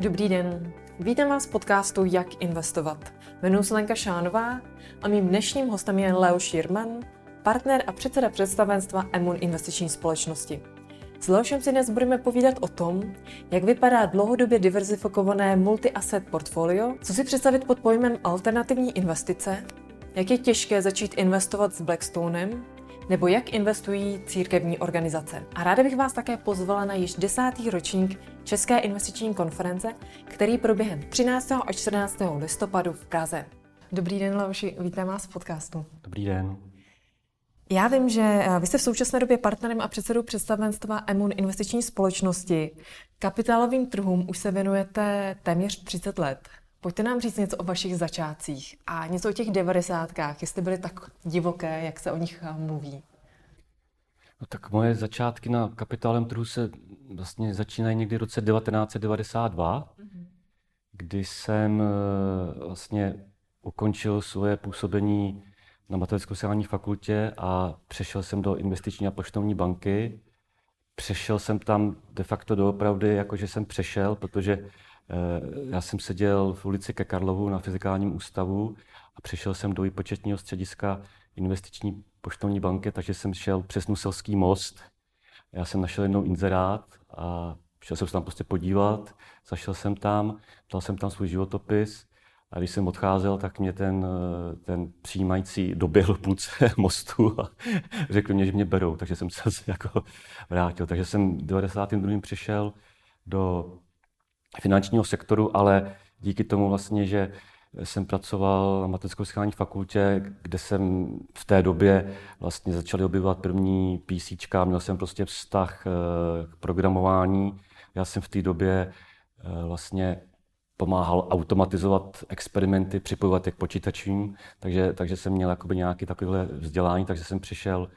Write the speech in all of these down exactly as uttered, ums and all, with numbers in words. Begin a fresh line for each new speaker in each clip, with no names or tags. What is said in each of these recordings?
Dobrý den, vítám vás v podcastu Jak investovat. Jmenuji se Lenka Šánová a mým dnešním hostem je Leo Schirman, partner a předseda představenstva Emun investiční společnosti. S Leošem si dnes budeme povídat o tom, jak vypadá dlouhodobě diverzifikované multi-asset portfolio, co si představit pod pojmem alternativní investice, jak je těžké začít investovat s Blackstonem, nebo jak investují církevní organizace. A ráda bych vás také pozvala na již desátý ročník České investiční konference, který proběhne třináctého až čtrnáctého listopadu v Praze. Dobrý den, Leoši, vítám vás v podcastu.
Dobrý den.
Já vím, že vy jste v současné době partnerem a předsedou představenstva Emun investiční společnosti. Kapitálovým trhům už se věnujete téměř třicet let. Pojďte nám říct něco o vašich začátcích a něco o těch devadesátkách, jestli byly tak divoké, jak se o nich mluví.
No tak moje začátky na kapitálovém trhu se vlastně začínají někdy v roce devatenáct set devadesát dva, mm-hmm. kdy jsem vlastně ukončil svoje působení na Mateřsko-sociální fakultě a přešel jsem do investiční a poštovní banky. Přešel jsem tam de facto doopravdy, jakože jsem přešel, protože já jsem seděl v ulici Ke Karlovu na Fyzikálním ústavu a přišel jsem do výpočetního střediska investiční poštovní banky, takže jsem šel přes Nuselský most. Já jsem našel jednou inzerát a šel jsem se tam prostě podívat, zašel jsem tam, dal jsem tam svůj životopis a když jsem odcházel, tak mě ten, ten přijímající doběhl v půlce mostu a řekl mě, že mě berou, takže jsem se jako vrátil. Takže jsem v devadesátém druhém přišel do finančního sektoru, ale díky tomu vlastně, že jsem pracoval na Mateřsko-sociální fakultě, kde jsem v té době vlastně začali objevovat první PCčka, měl jsem prostě vztah k programování. Já jsem v té době vlastně pomáhal automatizovat experimenty, připojovat je k počítačům, takže, takže jsem měl jakoby nějaké takovéhle vzdělání, takže jsem přišel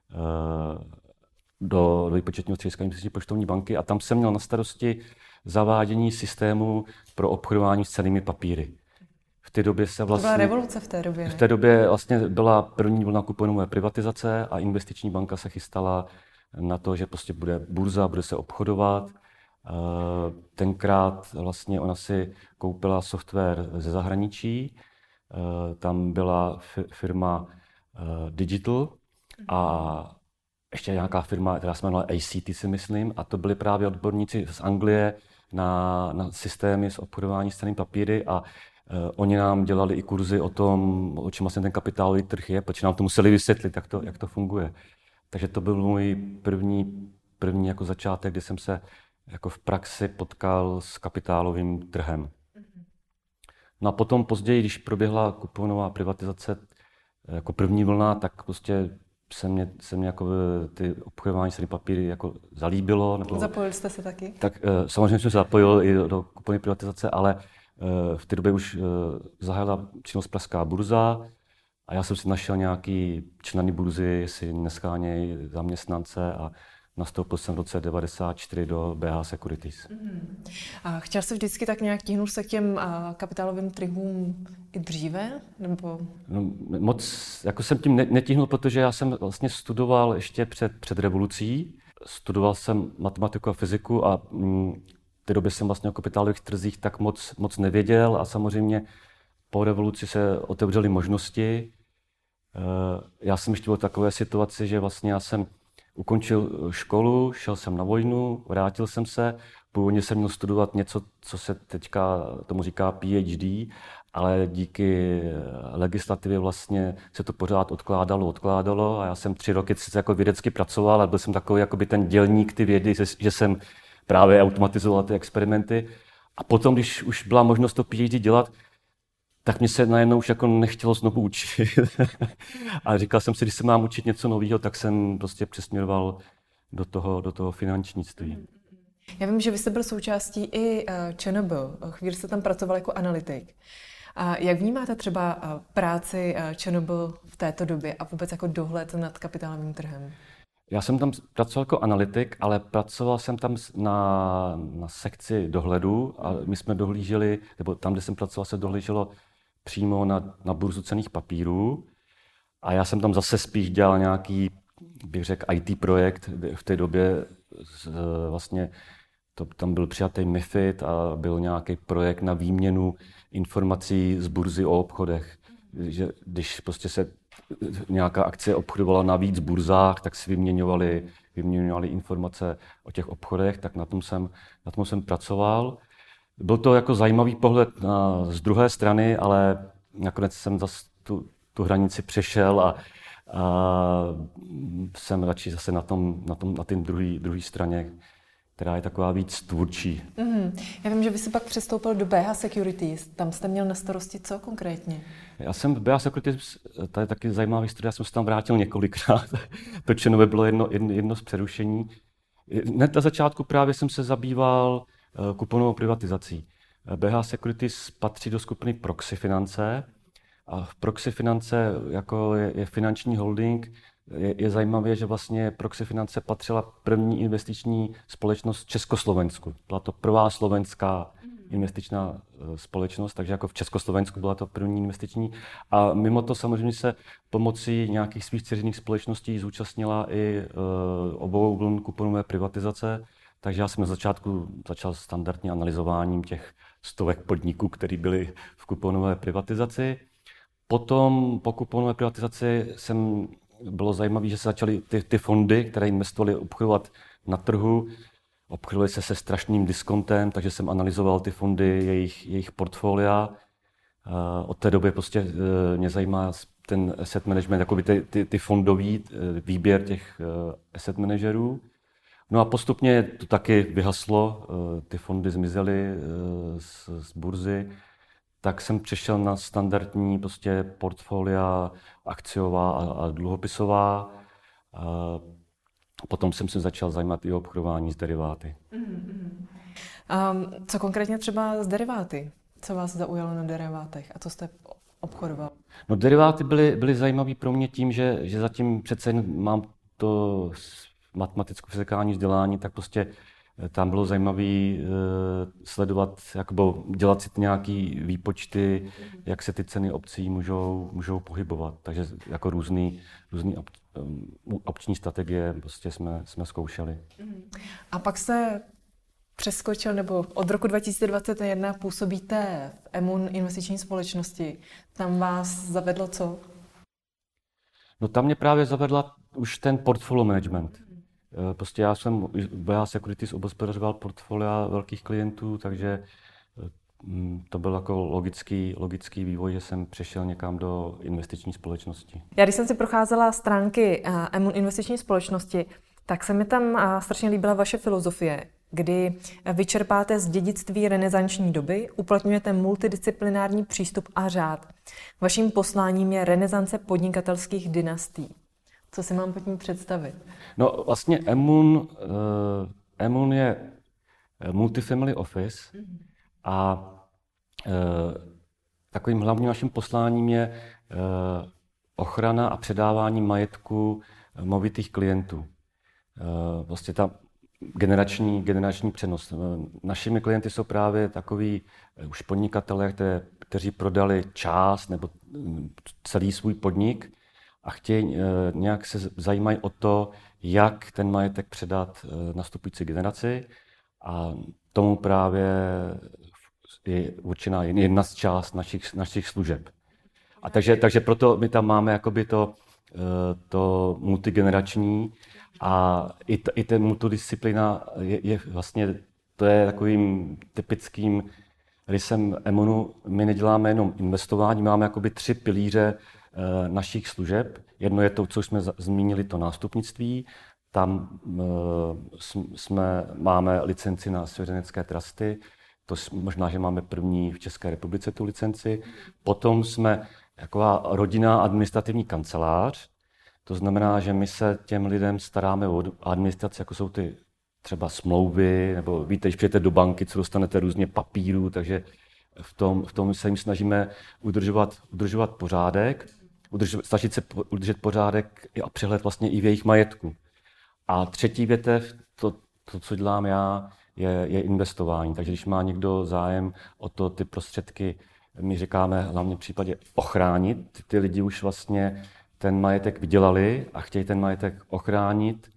do, do výpočetního střediska investiční poštovní banky a tam jsem měl na starosti zavádění systému pro obchodování s cennými papíry. V té době se vlastně...
To byla revoluce v té době, ne?
V té době vlastně byla první vlna kuponové privatizace a investiční banka se chystala na to, že prostě bude burza, bude se obchodovat. Tenkrát vlastně ona si koupila software ze zahraničí. Tam byla firma Digital a ještě nějaká firma, která se jmenovala A C T, si myslím, a to byli právě odborníci z Anglie na, na systémy s obchodování s cennými papíry a uh, oni nám dělali i kurzy o tom, o čem vlastně ten kapitálový trh je, protože nám to museli vysvětlit, jak to, jak to funguje. Takže to byl můj první, první jako začátek, kdy jsem se jako v praxi potkal s kapitálovým trhem. No a potom později, když proběhla kuponová privatizace jako první vlna, tak prostě se mě, se mě jako ty obchodování s papíry jako zalíbilo. Nebo,
Zapojil jste se taky?
Tak samozřejmě jsem se zapojil i do, do kuponové privatizace, ale v té době už zahájila činnost Pražská burza a já jsem si našel nějaký členy burzy, jestli neschánějí zaměstnance a nastoupil jsem v roce devadesát čtyři do B H Securities.
Mm. A chtěl jsi vždycky tak nějak tíhnout se k těm a, kapitálovým trhům i dříve? Nebo...
No, moc, jako jsem tím netíhnul, protože já jsem vlastně studoval ještě před, před revolucí. Studoval jsem matematiku a fyziku a mm, v té době jsem vlastně o kapitálových trzích tak moc, moc nevěděl a samozřejmě po revoluci se otevřely možnosti. Já jsem ještě byl v takové situaci, že vlastně já jsem ukončil školu, šel jsem na vojnu, vrátil jsem se, původně jsem měl studovat něco, co se teďka tomu říká P H D, ale díky legislativě vlastně se to pořád odkládalo, odkládalo a já jsem tři roky sice jako vědecky pracoval, ale byl jsem takový jakoby ten dělník ty vědy, že jsem právě automatizoval ty experimenty. A potom, když už byla možnost to P H D dělat, tak mě se najednou už jako nechtělo znovu učit. A říkal jsem si, když se mám učit něco nového, tak jsem prostě přesměroval do toho, do toho finančnictví.
Já vím, že vy jste byl součástí i Č N B. Chvíli jste tam pracoval jako analytik. A jak vnímáte třeba práci Č N B v této době a vůbec jako dohled nad kapitálovým trhem?
Já jsem tam pracoval jako analytik, ale pracoval jsem tam na, na sekci dohledu a my jsme dohlíželi, nebo tam, kde jsem pracoval, se dohlíželo přímo na, na burzu cenných papírů. A já jsem tam zase spíš dělal nějaký, bych řekl, I T projekt v té době. Vlastně to, tam byl přijatý MiFID a byl nějaký projekt na výměnu informací z burzy o obchodech. Že když prostě se nějaká akcie obchodovala na víc burzách, tak si vyměňovali, vyměňovali informace o těch obchodech, tak na tom jsem, na tom jsem pracoval. Byl to jako zajímavý pohled na, z druhé strany, ale nakonec jsem zase tu, tu hranici přešel a, a jsem radši zase na tom, na tom, na té druhé straně, která je taková víc tvůrčí.
Mm-hmm. Já vím, že vy jste pak přestoupil do B H Securities. Tam jste měl na starosti co konkrétně?
Já jsem v B H Securities, to je taky zajímavá historie, já jsem se tam vrátil několikrát. To členové bylo jedno, jedno, jedno z přerušení. Hned na začátku právě jsem se zabýval kuponovou privatizací. B H Securities patří do skupiny Proxy Finance a v Proxy Finance jako je, je finanční holding. Je, je zajímavé, že vlastně Proxy Finance patřila první investiční společnost v Československu. Byla to prvá slovenská investičná společnost, takže jako v Československu byla to první investiční. A mimo to samozřejmě se pomocí nějakých svých dceřiných společností zúčastnila i uh, obou vln kuponové privatizace. Takže já jsem na začátku začal standardně analyzováním těch stovek podniků, které byly v kuponové privatizaci. Potom po kuponové privatizaci jsem, bylo zajímavé, že se začaly ty, ty fondy, které investovaly, obchodovat na trhu. Obchodovaly se se strašným diskontem, takže jsem analyzoval ty fondy, jejich, jejich portfolia. Od té doby prostě mě zajímá ten asset management, jakoby ty, ty, ty fondový výběr těch asset managerů. No a postupně to taky vyhaslo, ty fondy zmizely z, z burzy, tak jsem přešel na standardní prostě portfolia akciová a, a dluhopisová. A potom jsem se začal zajímat i o obchodování s deriváty.
Mm-hmm. Um, co konkrétně třeba s deriváty? Co vás zaujalo na derivátech a co jste obchodoval?
No deriváty byly, byly zajímavé pro mě tím, že, že zatím přece mám to matematicko-fyzikální vzdělání, tak prostě tam bylo zajímavé uh, sledovat, jako dělat si nějaké výpočty, jak se ty ceny opcí můžou, můžou pohybovat. Takže jako různý, různý op, um, opční strategie prostě jsme, jsme zkoušeli.
A pak se přeskočil, nebo od roku dva tisíce dvacet jedna působíte v Emun investiční společnosti. Tam vás zavedlo co?
No tam mě právě zavedla už ten portfolio management. Prostě já jsem v B H Securities obhospodařoval portfolia velkých klientů, takže to byl jako logický, logický vývoj, že jsem přešel někam do investiční společnosti.
Já když jsem si procházela stránky Emun investiční společnosti, tak se mi tam strašně líbila vaše filozofie, kdy vyčerpáte z dědictví renesanční doby, uplatňujete multidisciplinární přístup a řád. Vaším posláním je renesance podnikatelských dynastií. Co si mám pod ní představit?
No vlastně Emun, uh, Emun je multifamily office mm-hmm. a uh, takovým hlavním naším posláním je uh, ochrana a předávání majetku movitých klientů. Uh, vlastně ta generační, generační přenos. Našimi klienty jsou právě takoví už podnikatelé, které, kteří prodali část nebo celý svůj podnik a chtějí, nějak se zajímají o to, jak ten majetek předat nastupující generaci. A tomu právě je určená jedna z část našich, našich služeb. A takže, takže proto my tam máme jakoby to, to multigenerační a i, t, i ten multidisciplína je, je vlastně, to je takovým typickým rysem Emunu. My neděláme jenom investování, máme jakoby tři pilíře e, našich služeb. Jedno je to, co jsme z, zmínili, to nástupnictví. Tam e, jsme, máme licenci na svěřenecké trusty. To možná, že máme první v České republice tu licenci. Potom jsme taková rodinná administrativní kancelář. To znamená, že my se těm lidem staráme o administraci, jako jsou ty třeba smlouvy, nebo víte, když přijete do banky, co dostanete různě papírů, takže v tom, v tom se jim snažíme udržovat, udržovat pořádek, udržovat, snažit se udržet pořádek a přehled vlastně i v jejich majetku. A třetí větev, to, to co dělám já, je, je investování. Takže když má někdo zájem o to, ty prostředky, my říkáme hlavně v případě ochránit, ty lidi už vlastně ten majetek vydělali a chtějí ten majetek ochránit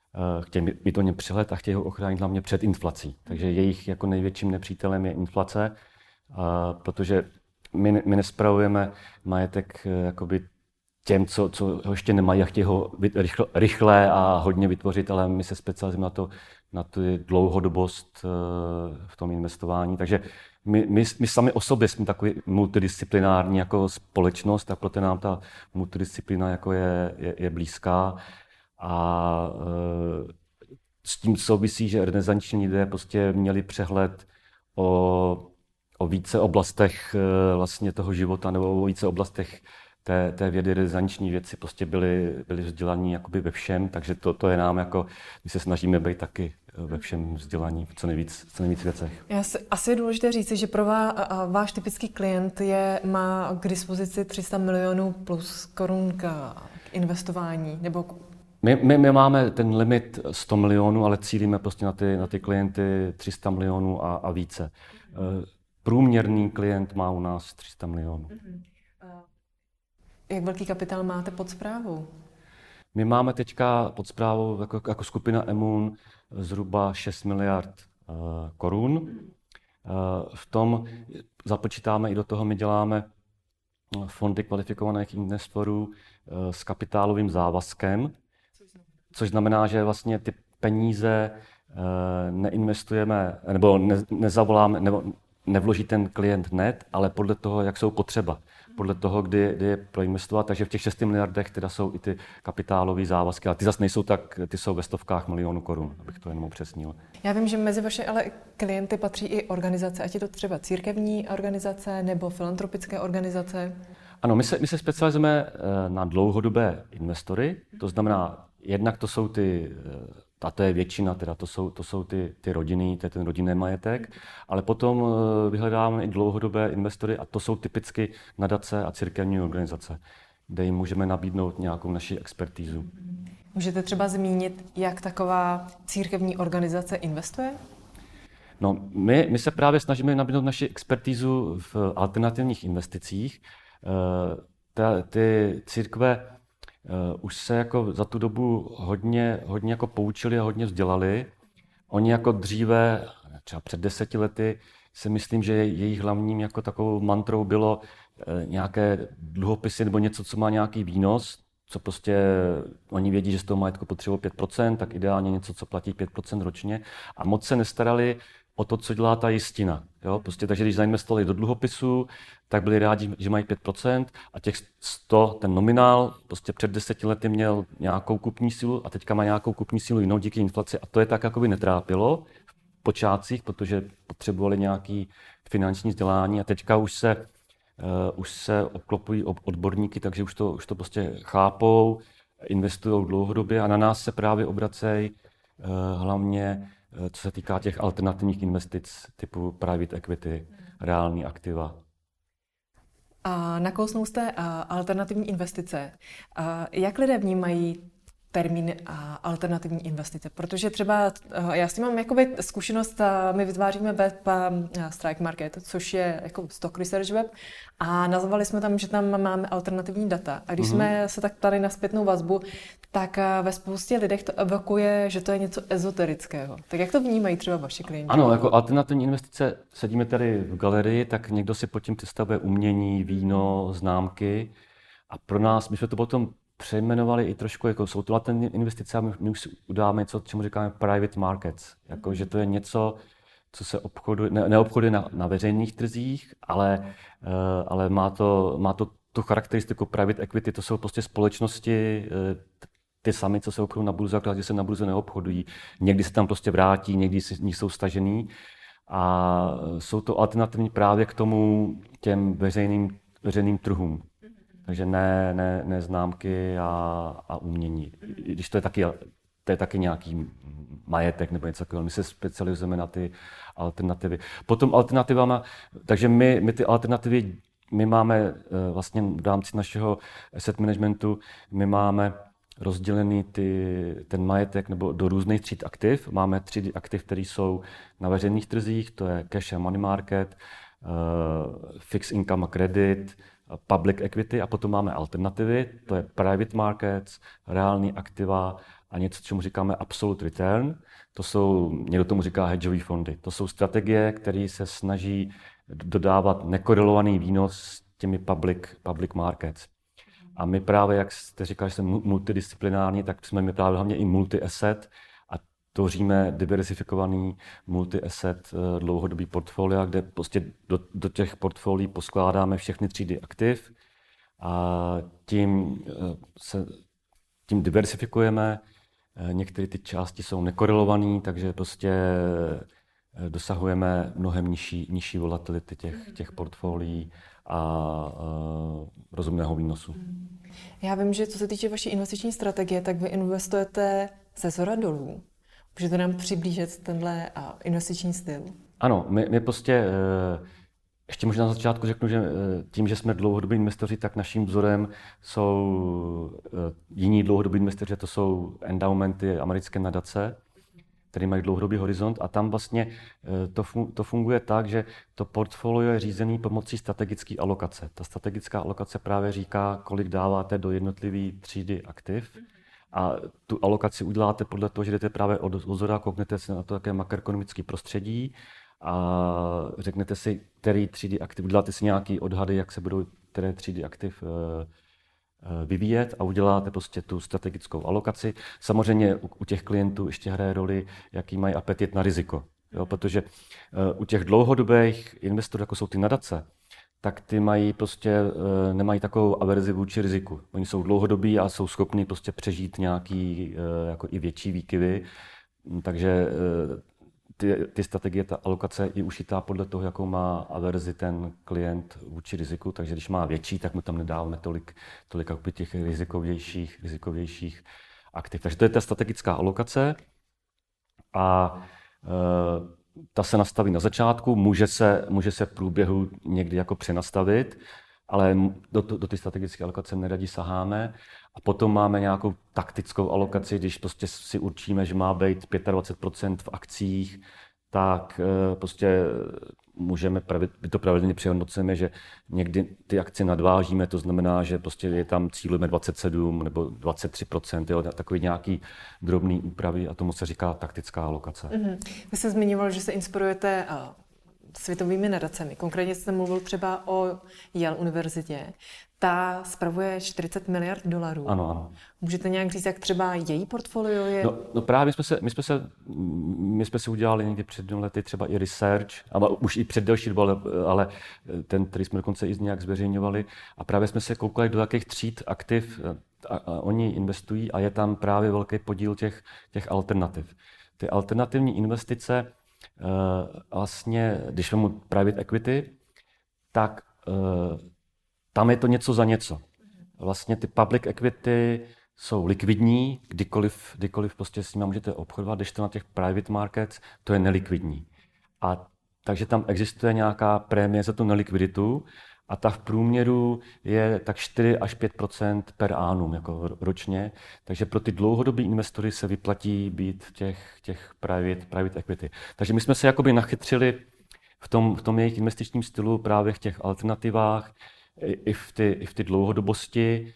chtějí mít o ně přehled a chtějí ho ochránit hlavně před inflací. Takže jejich jako největším nepřítelem je inflace, protože my, my nespravujeme majetek jakoby těm, co, co ho ještě nemají a chtějí ho rychle, rychle a hodně vytvořit, ale my se specializujeme na to, na tu dlouhodobost v tom investování. Takže my, my, my sami o sobě jsme takový multidisciplinární jako společnost a proto nám ta multidisciplína jako je, je, je blízká. A s tím souvisí, že renesanční lidé prostě měli přehled o, o více oblastech vlastně toho života nebo o více oblastech té, té vědy, renesanční věci prostě byli, byli vzdělaní jakoby ve všem, takže to, to je nám jako, my se snažíme být taky ve všem vzdělaní, v co nejvíc, co nejvíc věcech.
Já si, asi je důležité říci, že pro vás, váš typický klient je, má k dispozici tři sta milionů plus korun k investování, nebo
My, my, my máme ten limit sto milionů, ale cílíme prostě na ty, na ty klienty tři sta milionů a, a více. Průměrný klient má u nás tři sta milionů.
Jak velký kapitál máte pod správou?
My máme teďka pod správou jako, jako skupina Emun zhruba šest miliard uh, korun. Uh, v tom započítáme i do toho, my děláme fondy kvalifikovaných investorů uh, s kapitálovým závazkem, což znamená, že vlastně ty peníze uh, neinvestujeme, nebo ne, nezavoláme, nebo nevloží ten klient hned, ale podle toho, jak jsou potřeba. Podle toho, kdy, kdy je proinvestovat, takže v těch šesti miliardech teda jsou i ty kapitálové závazky, ale ty zase nejsou tak, ty jsou ve stovkách milionů korun, abych to jenom upřesnil.
Já vím, že mezi vaše ale klienty patří i organizace, ať je to třeba církevní organizace nebo filantropické organizace.
Ano, my se, my se specializujeme na dlouhodobé investory, to znamená, jednak to jsou ty, a to je většina, teda to jsou, to jsou ty, ty rodiny, to je ten rodinný majetek, ale potom vyhledáváme i dlouhodobé investory a to jsou typicky nadace a církevní organizace, kde jim můžeme nabídnout nějakou naši expertízu.
Můžete třeba zmínit, jak taková církevní organizace investuje?
No, my, my se právě snažíme nabídnout naši expertízu v alternativních investicích. Ta, ty církve Uh, už se jako za tu dobu hodně, hodně jako poučili a hodně vzdělali. Oni jako dříve, třeba před deseti lety, si myslím, že jejich hlavním jako takovou mantrou bylo uh, nějaké dluhopisy nebo něco, co má nějaký výnos, co prostě oni vědí, že z toho majetku potřebují pět procent, tak ideálně něco, co platí pět procent ročně. A moc se nestarali o to, co dělá ta jistina. Jo? Prostě, takže když zainvestovali do dluhopisů, tak byli rádi, že mají pět procent a těch sto, ten nominál, prostě před deseti lety měl nějakou kupní sílu a teďka má nějakou kupní sílu jinou díky inflaci a to je tak jakoby netrápilo v počátcích, protože potřebovali nějaký finanční vzdělání a teďka už se, uh, už se obklopují odborníky, takže už to, už to prostě chápou, investují dlouhodobě a na nás se právě obracejí uh, hlavně co se týká těch alternativních investic typu private equity, reální aktiva.
A nakousnul jste alternativní investice. Jak lidé vnímají termín alternativní investice? Protože třeba já s tím mám jakoby zkušenost, my vytváříme web Strike Market, což je jako stock research web a nazvali jsme tam, že tam máme alternativní data. A když mm-hmm. jsme se tak ptali na zpětnou vazbu, tak ve spoustě lidech to evokuje, že to je něco ezoterického. Tak jak to vnímají třeba vaši klienti?
Ano, jako alternativní investice, sedíme tady v galerii, tak někdo si pod tím představuje umění, víno, známky a pro nás, my jsme to potom přejmenovali i trošku, jako jsou to alternativní investice a my, my už si udáváme něco, čemu říkáme private markets. Jako, že to je něco, co se obchoduje, ne, neobchoduje na, na veřejných trzích, ale, uh, ale má to, má to tu charakteristiku private equity, to jsou prostě společnosti, uh, ty samy, co se obchodují na burze, akorát, že se na burze neobchodují. Někdy se tam prostě vrátí, někdy z nich jsou stažený a jsou to alternativní právě k tomu těm veřejným, veřejným trhům. Takže ne, ne, ne známky a, a umění. Když to je taky, to je taky nějaký majetek nebo něco takového. My se specializujeme na ty alternativy. Potom alternativama, takže my, my ty alternativy, my máme vlastně v rámci našeho asset managementu, my máme rozdělený ty, ten majetek nebo do různých tříd aktiv. Máme třídy aktiv, které jsou na veřejných trzích, to je cash a money market, uh, fixed income a credit, public equity a potom máme alternativy, to je private markets, reální aktiva a něco, čemu říkáme absolute return. To jsou, někdo tomu říká hedžové fondy. To jsou strategie, které se snaží dodávat nekorelovaný výnos těmi public, public markets. A my právě, jak jste říkali, že jsme multidisciplinární, tak jsme my právě hlavně i multi-asset a tvoříme diversifikovaný multi-asset dlouhodobý portfolia, kde prostě do, do těch portfolií poskládáme všechny třídy aktiv a tím se tím diversifikujeme. Některé ty části jsou nekorelované, takže prostě dosahujeme mnohem nižší, nižší volatility těch, těch portfolií a, a rozumného výnosu.
Já vím, že co se týče vaší investiční strategie, tak vy investujete ze zhora dolů. Můžete nám přiblížit tenhle investiční styl?
Ano, my, my prostě, ještě možná na začátku řeknu, že tím, že jsme dlouhodobí investoři, tak naším vzorem jsou jiní dlouhodobí investoři, to jsou endowmenty, americké nadace, které mají dlouhodobý horizont a tam vlastně to funguje tak, že to portfolio je řízené pomocí strategické alokace. Ta strategická alokace právě říká, kolik dáváte do jednotlivé třídy aktiv a tu alokaci uděláte podle toho, že jdete právě od zhora, kouknete se na to, jaké makroekonomické prostředí a řeknete si, které třídy aktiv, uděláte si nějaký odhady, jak se budou které třídy aktiv vyvíjet a uděláte prostě tu strategickou alokaci. Samozřejmě u, u těch klientů ještě hraje roli, jaký mají apetit na riziko. Jo, protože uh, u těch dlouhodobých investorů, jako jsou ty nadace, tak ty mají prostě, uh, nemají takovou averzi vůči riziku. Oni jsou dlouhodobí a jsou schopni prostě přežít nějaký uh, jako i větší výkyvy. Takže uh, Ty, ty strategie, ta alokace je ušitá podle toho, jakou má averzi ten klient vůči riziku, takže když má větší, tak mu tam nedáváme tolik, tolik těch rizikovějších, rizikovějších aktiv. Takže to je ta strategická alokace a e, ta se nastaví na začátku, může se, může se v průběhu někdy jako přenastavit, ale do, do, do ty strategické alokace neradi saháme. A potom máme nějakou taktickou alokaci, když prostě si určíme, že má být dvacet pět procent v akcích, tak prostě můžeme, my to pravidelně přehodnocujeme, že někdy ty akcie nadvážíme, to znamená, že prostě je tam cílujeme dvacet sedm nebo dvacet tři procent, jo, takový nějaký drobný úpravy a tomu se říká taktická alokace.
Mm-hmm. Vy jste zmiňoval, že se inspirujete světovými nadacemi. Konkrétně jste mluvil třeba o Yale univerzitě. Ta spravuje čtyřicet miliard dolarů.
Ano, ano.
Můžete nějak říct, jak třeba její portfolio je?
No, no právě my jsme, se, my, jsme se, my jsme si udělali někdy před dvěma lety třeba i research, ale už i před delší dobu, ale, ale ten, který jsme dokonce i nějak zveřejňovali. A právě jsme se koukali, do jakých tříd aktiv a, a oni investují a je tam právě velký podíl těch, těch alternativ. Ty alternativní investice, vlastně, když vezmu private equity, tak tam je to něco za něco. Vlastně ty public equity jsou likvidní, kdykoliv, kdykoliv prostě s nimi můžete obchodovat, když to na těch private markets, to je nelikvidní. A takže tam existuje nějaká prémie za tu nelikviditu a ta v průměru je tak čtyři až pět procent per annum jako ročně. Takže pro ty dlouhodobí investory se vyplatí být v těch, těch private, private equity. Takže my jsme se jakoby nachytřili v tom, v tom jejich investičním stylu právě v těch alternativách, i v ty, i v ty dlouhodobosti.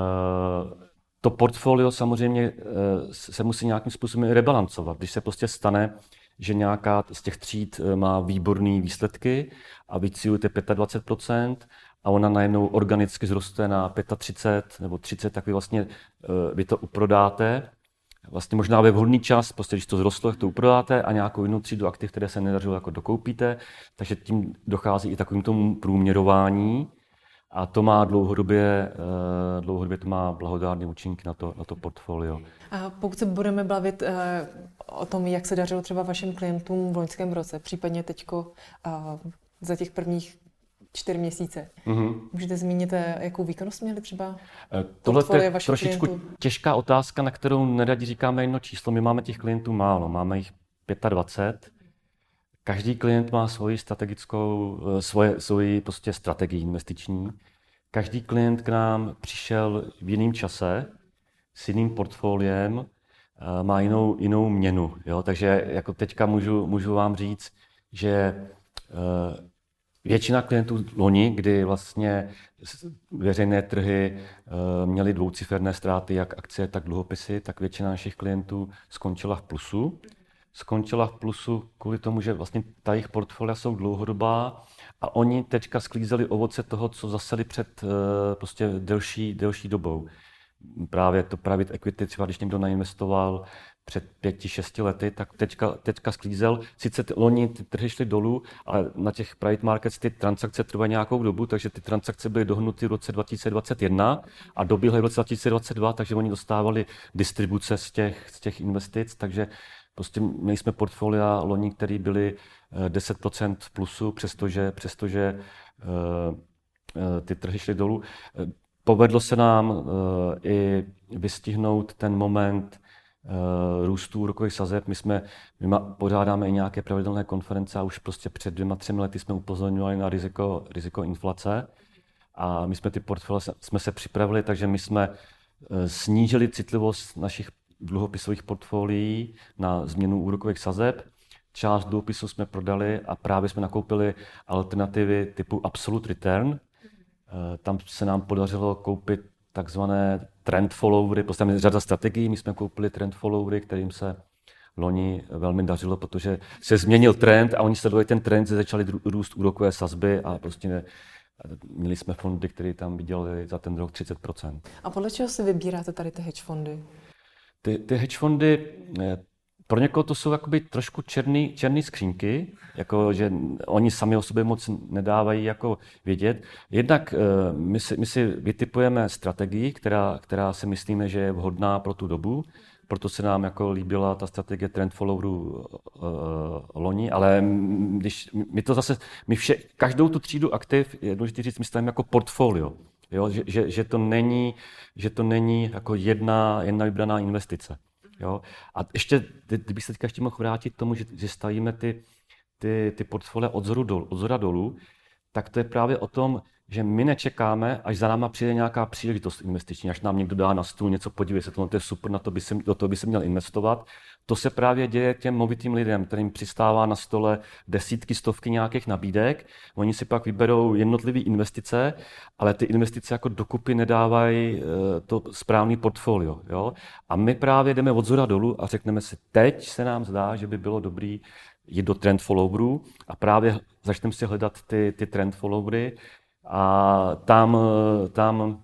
To portfolio samozřejmě se musí nějakým způsobem rebalancovat. Když se prostě stane, že nějaká z těch tříd má výborné výsledky a vy cílujete dvacet pět procent a ona najednou organicky zroste na třicet pět nebo třicet, tak vy vlastně vy to uprodáte. Vlastně možná ve vhodný čas, prostě když to zrostlo, to uprodáte a nějakou jinou třídu aktiv, které se nedařilo, jako dokoupíte. Takže tím dochází i takovým tomu průměrování. A to má dlouhodobě, dlouhodobě to má blahodárné účinky na to, na to portfolio.
A pokud se budeme bavit o tom, jak se dařilo třeba vašim klientům v loňském roce, případně teďko za těch prvních čtyři měsíce, mm-hmm. můžete zmínit, jakou výkonnost měli třeba
tohle je trošičku klientů? Těžká otázka, na kterou neradi říkáme jedno číslo. My máme těch klientů málo, máme jich dvacet pět. Každý klient má svoji strategickou, svoje, svoji prostě strategii investiční. Každý klient k nám přišel v jiném čase, s jiným portfoliem, má jinou, jinou měnu. Jo? Takže jako teďka můžu, můžu vám říct, že většina klientů loni, kdy vlastně veřejné trhy měly dvouciferné ztráty, jak akcie, tak dluhopisy, tak většina našich klientů skončila v plusu. Skončila v plusu kvůli tomu, že vlastně ta jejich portfolia jsou dlouhodobá a oni teďka sklízeli ovoce toho, co zaseli před prostě delší, delší dobou. Právě to private equity, třeba když někdo nainvestoval před pěti, šesti lety, tak teďka, teďka sklízel. Sice ty, loni ty trhy šly dolů, ale na těch private markets ty transakce trvají nějakou dobu, takže ty transakce byly dohnuty v roce dva tisíce dvacet jedna a doběhly v roce dva tisíce dvacet dva, takže oni dostávali distribuce z těch, z těch investic, takže prostě měli jsme portfolia loni, které byly deset procent v plusu, přestože, přestože uh, uh, ty trhy šly dolů. Povedlo se nám uh, i vystihnout ten moment uh, růstu úrokových sazeb. My jsme, my pořádáme i nějaké pravidelné konference a už prostě před dvěma, třemi lety jsme upozorňovali na riziko, riziko inflace a my jsme ty portfolia jsme se připravili, takže my jsme uh, snížili citlivost našich dluhopisových portfolií na změnu úrokových sazeb. Část dluhopisů jsme prodali a právě jsme nakoupili alternativy typu absolute return. Tam se nám podařilo koupit takzvané trend followery, prostě tam je řada strategií, my jsme koupili trend followery, kterým se loni velmi dařilo, protože se změnil trend a oni sledovali ten trend, že začaly růst úrokové sazby a prostě ne, měli jsme fondy, které tam vydělali za ten rok třicet procent.
A podle čeho si vybíráte tady ty hedge fondy?
Ty, ty hedge fondy, pro někoho to jsou jakoby trošku černý, černý skřínky, jako že oni sami o sobě moc nedávají jako vědět. Jednak my si, my si vytipujeme strategii, která, která si myslíme, že je vhodná pro tu dobu, proto se nám jako líbila ta strategie trend followerů uh, loni, ale když my to zase, my vše, každou tu třídu aktiv, je důležité říct, my stavíme jako portfolio. Jo, že, že, že, to není, že to není jako jedna, jedna vybraná investice. Jo. A ještě, kdybych se teďka ještě mohl vrátit k tomu, že, že stavíme ty, ty, ty portfolia od zhora dolů, od zhora dolů, tak to je právě o tom, že my nečekáme, až za náma přijde nějaká příležitost investiční, až nám někdo dá na stůl něco, podívej se, tohle je super, na to by se, do toho by se měl investovat. To se právě děje těm movitým lidem, kterým přistává na stole desítky, stovky nějakých nabídek. Oni si pak vyberou jednotlivé investice, ale ty investice jako dokupy nedávají to správný portfolio. Jo? A my právě jdeme od zhora dolů a řekneme si, teď se nám zdá, že by bylo dobrý jít do trend followerů a právě začneme si hledat ty, ty trend followery. A tam, tam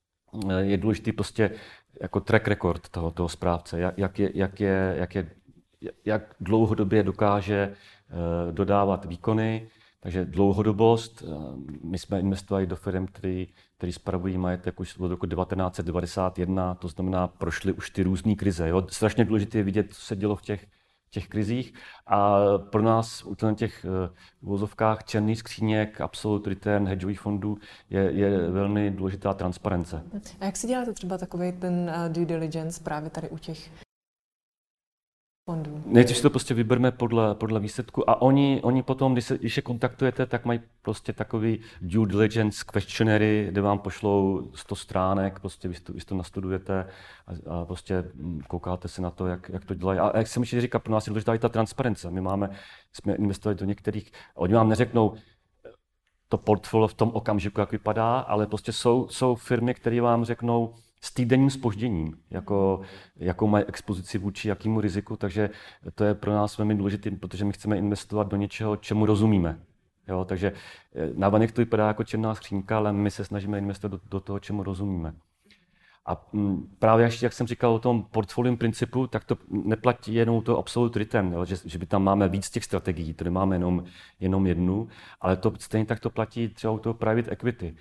je důležitý prostě jako track record toho, toho správce, jak, jak, je, jak, je, jak, je, jak dlouhodobě dokáže uh, dodávat výkony, takže dlouhodobost. My jsme investovali do firm, který, který spravují majetek už od roku devatenáct set devadesát jedna, to znamená, prošly už ty různé krize. Jo? Strašně důležité je vidět, co se dělo v těch těch krizích a pro nás u těch uvozovkách černých skříněk, absolute return, hedžových fondů je, je velmi důležitá transparence.
A jak si děláte třeba takový ten due diligence právě tady u těch fondů?
Nejdřív si to prostě vybereme podle, podle výsledku a oni, oni potom, když, se, když je kontaktujete, tak mají prostě takový due diligence questionary, kde vám pošlou sto stránek, prostě vy to, vy to nastudujete a, a prostě koukáte se na to, jak, jak to dělají. A jak jsem ještě říkal, pro nás je důležitá i ta transparence. My máme, jsme investovali do některých, oni vám neřeknou to portfolio v tom okamžiku, jak vypadá, ale prostě jsou, jsou firmy, které vám řeknou, s týdenním zpožděním, jako, jakou mají expozici vůči jakému riziku, takže to je pro nás velmi důležité, protože my chceme investovat do něčeho, čemu rozumíme. Jo, takže navenek to vypadá jako černá skřínka, ale my se snažíme investovat do, do toho, čemu rozumíme. A právě ještě, jak jsem říkal o tom portfolium principu, tak to neplatí jenom to absolute return, jo, že, že by tam máme víc těch strategií, to nemáme jenom, jenom jednu, ale to stejně tak to platí třeba u toho private equity.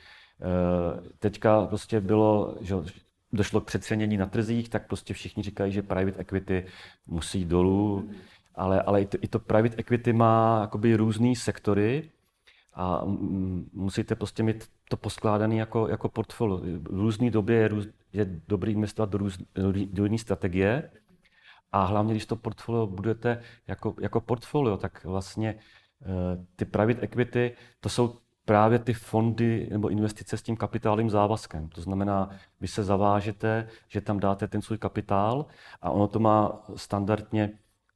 Teďka prostě bylo, že došlo k přecenění na trzích, tak prostě všichni říkají, že private equity musí jít dolů, ale, ale i, to, i to private equity má jakoby různý sektory a musíte prostě mít to poskládané jako, jako portfolio. V různé době je, růz, je dobrý investovat do různé do různé strategie a hlavně, když to portfolio budete jako, jako portfolio, tak vlastně ty private equity, to jsou právě ty fondy nebo investice s tím kapitálovým závazkem. To znamená, vy se zavážete, že tam dáte ten svůj kapitál a ono to má standardně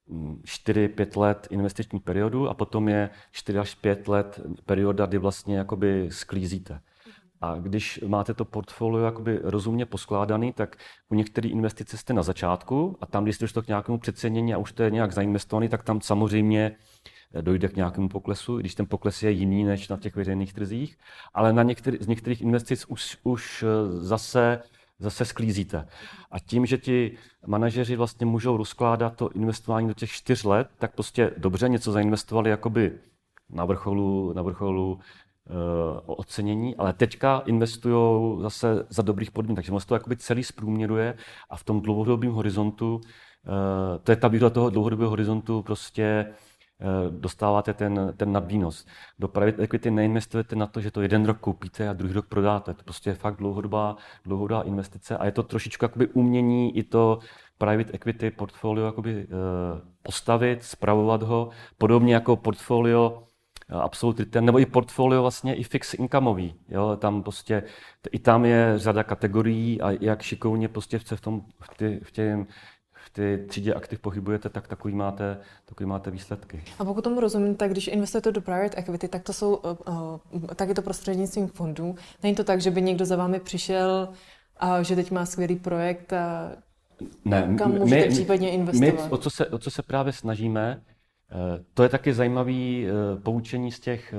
čtyři pět let investiční periodu a potom je čtyři až pět let perioda, kdy vlastně jakoby sklízíte. A když máte to portfolio jakoby rozumně poskládaný, tak u některé investice jste na začátku a tam, když jste k nějakému přecenění a už to je nějak zainvestovaný, tak tam samozřejmě dojde k nějakému poklesu, když ten pokles je jiný než na těch veřejných trzích, ale na některý, z některých investic už, už zase, zase sklízíte. A tím, že ti manažeři vlastně můžou rozkládat to investování do těch čtyř let, tak prostě dobře něco zainvestovali jakoby na vrcholu, na vrcholu o ocenění, ale teďka investují zase za dobrých podmínek, takže vlastně to jakoby celý zprůměruje a v tom dlouhodobém horizontu, to je ta výhoda toho dlouhodobého horizontu, prostě dostáváte ten, ten nadvýnos. Do private equity neinvestujete na to, že to jeden rok koupíte a druhý rok prodáte. To prostě je fakt dlouhodobá, dlouhodobá investice a je to trošičku jakoby umění i to private equity portfolio jakoby postavit, spravovat ho, podobně jako portfolio absolute return, nebo i portfolio vlastně i fix incomeový. Jo? Tam prostě, i tam je řada kategorií a jak šikovně prostě v tom, v, ty, v těm v té třídě aktiv pohybujete, tak takový máte, takový máte výsledky.
A pokud tomu rozumím, tak když investujete do private equity, tak to jsou, uh, tak je to prostřednictvím fondů. Není to tak, že by někdo za vámi přišel a že teď má skvělý projekt a
ne,
kam můžete
my,
případně investovat?
My, o co se, o co se právě snažíme, to je taky zajímavý poučení z těch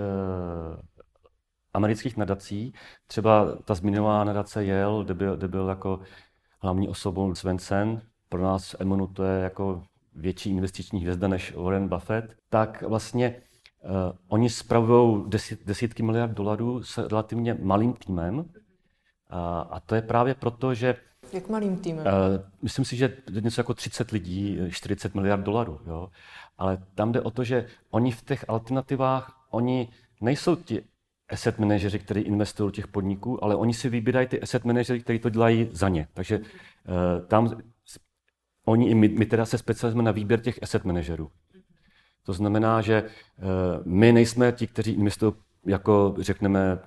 amerických nadací. Třeba ta zmiňovaná nadace Yale, kde byl, kde byl jako hlavní osobou Swensen, pro nás v Emonu to je jako větší investiční hvězda než Warren Buffett, tak vlastně uh, oni spravují desit, desítky miliard dolarů s relativně malým týmem. Uh, a to je právě proto, že...
Jak malým týmem? Uh,
myslím si, že něco jako třicet lidí, čtyřicet miliard dolarů. Jo? Ale tam jde o to, že oni v těch alternativách, oni nejsou ti asset manažeři, kteří investují do těch podniků, ale oni si vybírají ty asset manažeři, kteří to dělají za ně. Takže uh, tam oni i my, my teda se specializujeme na výběr těch asset manažerů. To znamená, že uh, my nejsme ti, kteří investují, jako řekneme,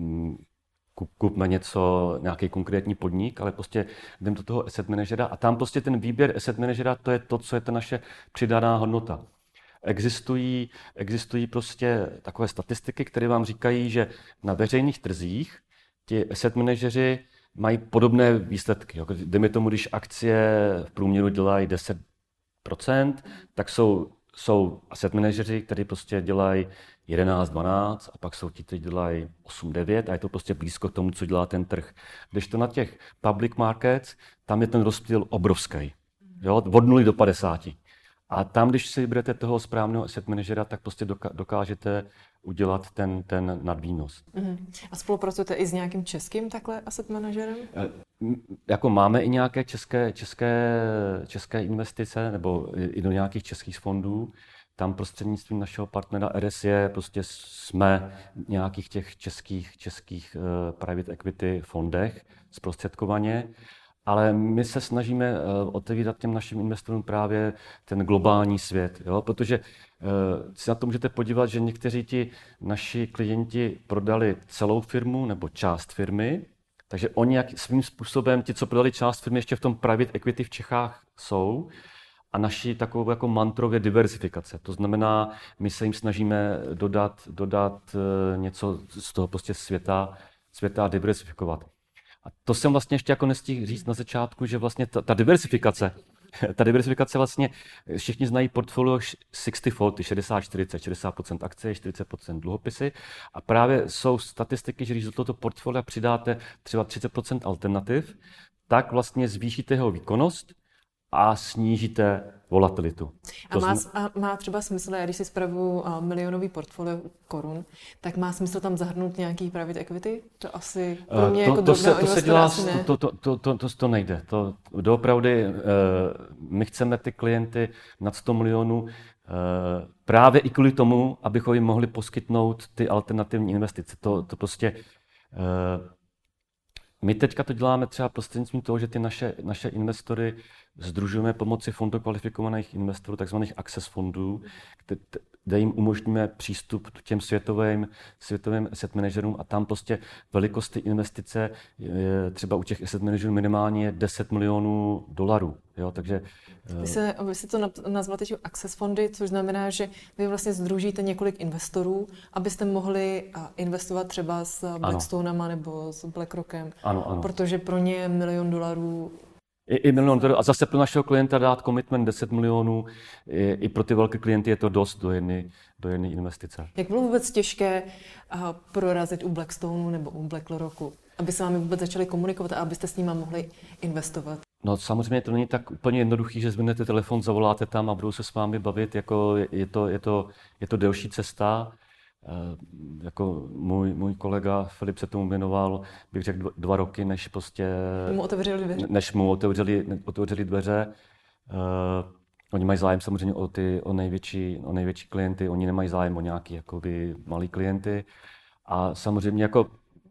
kup, kupme něco, nějaký konkrétní podnik, ale prostě jdeme do toho asset manažera a tam prostě ten výběr asset manažera, to je to, co je ta naše přidaná hodnota. Existují, existují prostě takové statistiky, které vám říkají, že na veřejných trzích ti asset manažeři mají podobné výsledky. Dejme tomu, když akcie v průměru dělají deset procent, tak jsou, jsou asset manažeři, kteří prostě dělají jedenáct dvanáct a pak jsou ti, kteří dělají osm devět a je to prostě blízko k tomu, co dělá ten trh. Když to na těch public markets, tam je ten rozptyl obrovský. Jo? Od nuly do padesáti. A tam, když si vyberete toho správného asset manažera, tak prostě dokážete udělat ten, ten nadvýnos.
Uh-huh. A spolupracujete i s nějakým českým takhle asset manažerem?
Jako máme i nějaké české, české, české investice, nebo i do nějakých českých fondů. Tam prostřednictvím našeho partnera R S J prostě jsme v nějakých těch českých, českých uh, private equity fondech zprostředkovaně. Ale my se snažíme otevírat těm našim investorům právě ten globální svět, jo? Protože uh, si na to můžete podívat, že někteří ti naši klienti prodali celou firmu nebo část firmy, takže oni jak svým způsobem, ti, co prodali část firmy, ještě v tom private equity v Čechách jsou a naši takovou jako mantrou je diversifikace. To znamená, my se jim snažíme dodat, dodat uh, něco z toho prostě světa, světa diversifikovat. A to jsem vlastně ještě jako nestihl říct na začátku, že vlastně ta, ta diversifikace, ta diversifikace vlastně, všichni znají portfolio šedesát čtyřicet, šedesát čtyřicet, šedesát procent akcie, čtyřicet procent dluhopisy a právě jsou statistiky, že když do tohoto portfolia přidáte třeba třicet procent alternativ, tak vlastně zvýšíte jeho výkonnost a snížíte volatilitu.
A má, a má třeba smysl, já když si spravuju milionový portfolio korun, tak má smysl tam zahrnout nějaký private equity? To asi pro mě
to,
jako
to se, to se dělá,
ne.
To, to, to, to, to, to nejde. To, doopravdy my chceme ty klienty nad sto milionů právě i kvůli tomu, abychom jim mohli poskytnout ty alternativní investice. To, to prostě my teďka to děláme třeba prostřednictvím toho, že ty naše, naše investory sdružujeme pomocí fondu kvalifikovaných investorů, takzvaných access fondů, kde jim umožníme přístup k těm světovým, světovým asset managerům a tam prostě velikost ty investice je, třeba u těch asset managerů minimálně deset milionů dolarů. Jo, takže,
vy se, vy se to nazval teď access fondy, což znamená, že vy vlastně sdružíte několik investorů, abyste mohli investovat třeba s Blackstoneama nebo s BlackRockem,
ano, ano.
protože pro ně milion dolarů.
I, i milion dolarů. A zase pro našeho klienta dát commitment deset milionů, i, i pro ty velké klienty je to dost do jedné do jedné investice.
Jak bylo vůbec těžké uh, prorazit u Blackstoneu nebo u BlackRocku, aby se vámi vůbec začali komunikovat a abyste s nimi mohli investovat?
No samozřejmě to není tak úplně jednoduchý, že zvednete telefon, zavoláte tam a budou se s vámi bavit, jako je to, je to, je to delší cesta. E, jako můj, můj kolega Filip se tomu věnoval, bych řekl, dva, dva roky, než prostě...
Mu otevřeli dveře.
Než mu otevřeli, otevřeli dveře. E, oni mají zájem samozřejmě o, ty, o, největší, o největší klienty, oni nemají zájem o nějaký jakoby, malý klienty. A samozřejmě jako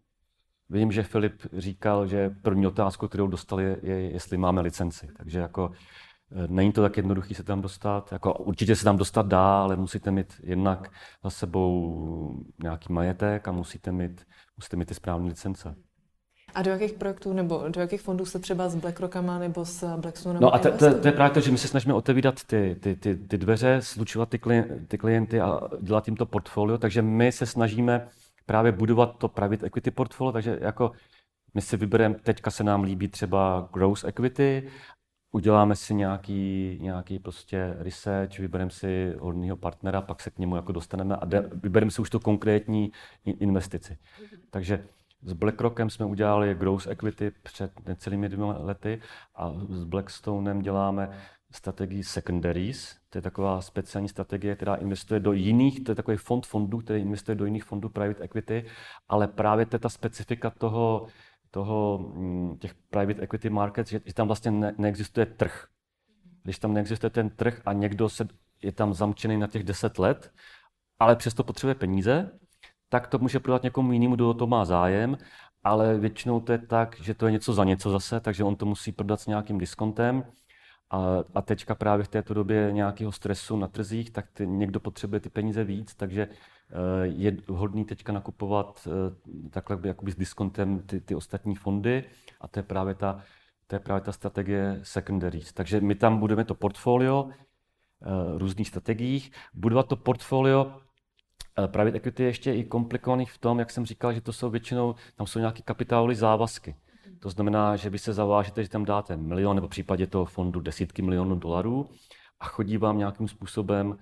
vím, že Filip říkal, že první otázku, kterou dostali, je, je jestli máme licenci. Takže jako není to tak jednoduchý se tam dostat. Jako určitě se tam dostat dá, ale musíte mít jednak za sebou nějaký majetek a musíte mít, musíte mít ty správné licence.
A do jakých projektů nebo do jakých fondů se třeba s BlackRockama nebo s Blackstoneem?
No a to, to, to je právě to, že my se snažíme otevírat ty, ty, ty, ty dveře, slučovat ty, klien, ty klienty a dělat jim to portfolio. Takže my se snažíme právě budovat to private equity portfolio, takže jako my si vybereme, teďka se nám líbí třeba growth equity, uděláme si nějaký, nějaký prostě research, vybereme si hodného partnera, pak se k němu jako dostaneme a vybereme si už tu konkrétní investici. Takže s BlackRockem jsme udělali growth equity před necelými dvěma lety a s Blackstonem děláme strategii secondaries. To je taková speciální strategie, která investuje do jiných, to je takový fond fondů, který investuje do jiných fondů private equity, ale právě to je ta specifika toho, toho těch private equity markets, že, že tam vlastně ne, neexistuje trh. Když tam neexistuje ten trh a někdo se, je tam zamčený na těch deset let, ale přesto potřebuje peníze, tak to může prodat někomu jinému, kdo to má zájem, ale většinou to je tak, že to je něco za něco zase, takže on to musí prodat s nějakým diskontem. A, a teďka právě v této době nějakého stresu na trzích, tak ty, někdo potřebuje ty peníze víc, takže uh, je vhodný teďka nakupovat uh, takhle jakoby s diskontem ty, ty ostatní fondy a to je právě ta, to je právě ta strategie secondaries. Takže my tam budeme to portfolio uh, různých strategiích, budovat to portfolio. Uh, private equity je ještě i komplikovaný v tom, jak jsem říkal, že to jsou většinou, tam jsou nějaké kapitálové závazky. To znamená, že vy se zavážete, že tam dáte milion, nebo v případě toho fondu desítky milionů dolarů a chodí vám nějakým způsobem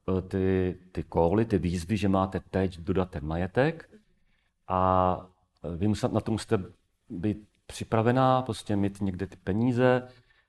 ty, ty cally, ty výzvy, že máte teď dodat ten majetek a vy na to musíte být připravená, prostě mít někde ty peníze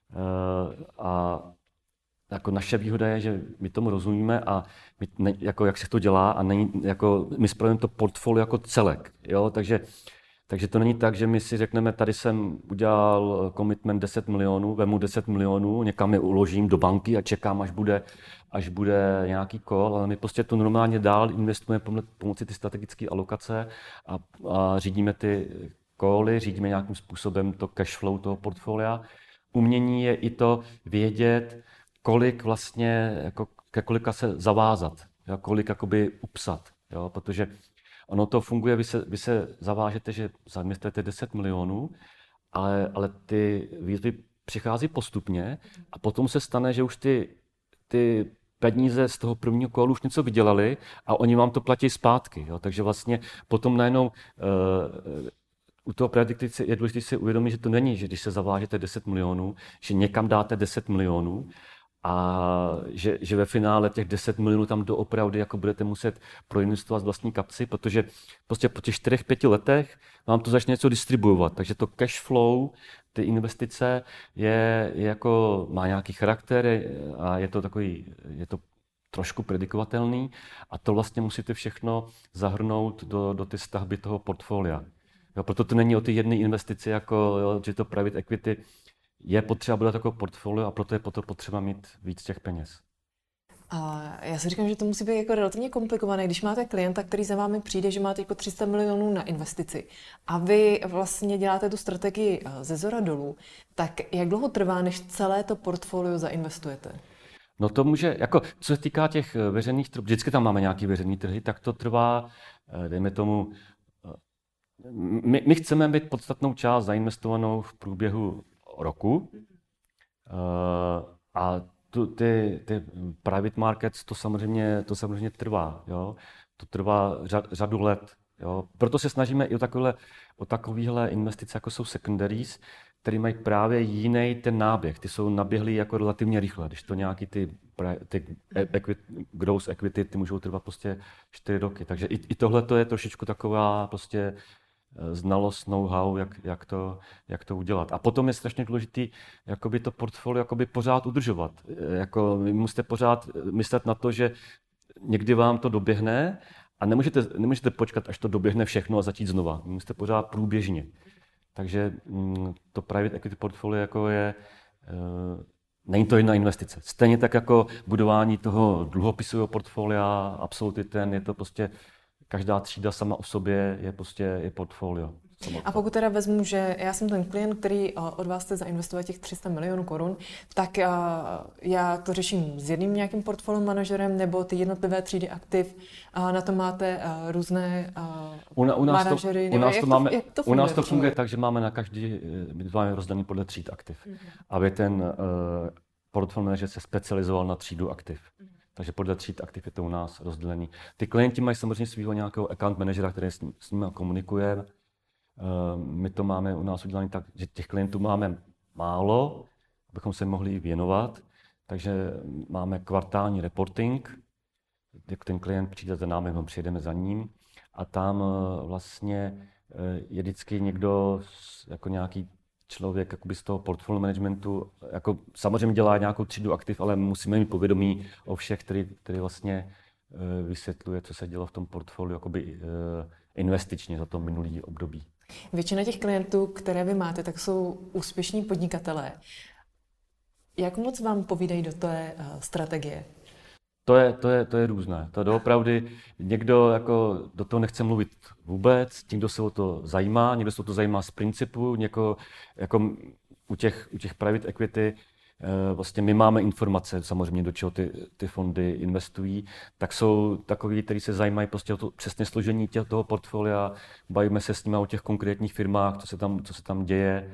a jako naše výhoda je, že my tomu rozumíme a my, ne, jako jak se to dělá a není, jako my spravujeme to portfolio jako celek, jo, takže Takže to není tak, že my si řekneme, tady jsem udělal commitment deset milionů, vemu deset milionů, někam je uložím do banky a čekám, až bude, až bude nějaký call, ale my prostě to normálně dál investujeme pomocí ty strategické alokace a, a řídíme ty cally, řídíme nějakým způsobem to cash flow toho portfolia. Umění je i to vědět, kolik vlastně, jako, ke kolika se zavázat, jo, kolik jakoby upsat, jo, protože ono to funguje, vy se, vy se zavážete, že zainvestujete deset milionů, ale, ale ty výzvy přichází postupně a potom se stane, že už ty, ty peníze z toho prvního kolu už něco vydělali a oni vám to platí zpátky. Jo? Takže vlastně potom najednou uh, u toho predikce je důležité si uvědomit, že to není, že když se zavážete deset milionů, že někam dáte deset milionů, a že, že ve finále těch deset milionů tam doopravdy jako budete muset proinvestovat z vlastní kapsy, protože prostě po těch čtyřech, pěti letech vám to začne něco distribuovat. Takže to cash flow, ty investice je, je jako, má nějaký charakter a je to takový, je to trošku predikovatelný a to vlastně musíte všechno zahrnout do, do ty stavby toho portfolia. Jo, proto to není o ty jedné investici, jako jo, že to private equity je potřeba bude takové portfolio a proto je potřeba mít víc těch peněz.
A já si říkám, že to musí být jako relativně komplikované, když máte klienta, který za vámi přijde, že máte jako tři sta milionů na investici a vy vlastně děláte tu strategii ze zhora dolů, tak jak dlouho trvá, než celé to portfolio zainvestujete?
No to může, jako co se týká těch veřejných trhů, vždycky tam máme nějaký veřejný trhy, tak to trvá, dejme tomu, my, my chceme být podstatnou část zainvestovanou v průběhu roku a tu, ty, ty private markets, to samozřejmě, to samozřejmě trvá, jo? To trvá řad, řadu let. Jo? Proto se snažíme i o takovéhle, o takovéhle investice, jako jsou secondaries, které mají právě jiný ten náběh. Ty jsou naběhlý jako relativně rychle, když to nějaký ty, ty equity, growth equity, ty můžou trvat prostě čtyři roky. Takže i, i tohle to je trošičku taková prostě znalost, know-how, jak, jak, to, jak to udělat. A potom je strašně důležitý jakoby to portfolio jakoby pořád udržovat. Jako vy musíte pořád myslet na to, že někdy vám to doběhne a nemůžete, nemůžete počkat, až to doběhne všechno a začít znova. Vy musíte pořád průběžně. Takže to private equity portfolio jako je, není to jedna investice. Stejně tak jako budování toho dluhopisového portfolia, absolutně ten, je to prostě každá třída sama o sobě je prostě je portfolio.
A pokud teda vezmu, že já jsem ten klient, který od vás chce zainvestovat těch tři sta milionů korun, tak já to řeším s jedním nějakým portfolio manažerem, nebo ty jednotlivé třídy aktiv, na to máte různé
u, u nás
manažery,
to, u nás to,
to
máme,
jak to funguje?
U nás to funguje tak, že máme na každý, my to máme rozdaný podle tříd aktiv, mm-hmm. aby ten uh, portfolio manažer se specializoval na třídu aktiv. Mm-hmm. Takže podle tříd aktiv je to u nás rozdělený. Ty klienti mají samozřejmě svého nějakého account managera, který s, s nimi komunikuje. My to máme u nás udělané tak, že těch klientů máme málo, abychom se mohli věnovat, takže máme kvartální reporting, jak ten klient přijde za námi, my přijedeme za ním a tam vlastně je vždycky někdo, jako nějaký člověk jakoby z toho portfolio managementu, jako samozřejmě dělá nějakou třídu aktiv, ale musíme mít povědomí o všech, který, který vlastně vysvětluje, co se dělo v tom portfoliu jakoby investičně za to minulý období.
Většina těch klientů, které vy máte, tak jsou úspěšní podnikatelé. Jak moc vám povídají do té uh, strategie?
To je, to, je, to je různé. To je doopravdy, někdo jako do toho nechce mluvit vůbec, někdo se o to zajímá, někdo se o to zajímá z principu, něko, jako u těch, u těch private equity, vlastně my máme informace samozřejmě, do čeho ty, ty fondy investují, tak jsou takoví, kteří se zajímají prostě o to přesné složení těch, toho portfolia, bavíme se s nimi o těch konkrétních firmách, co se tam, co se tam děje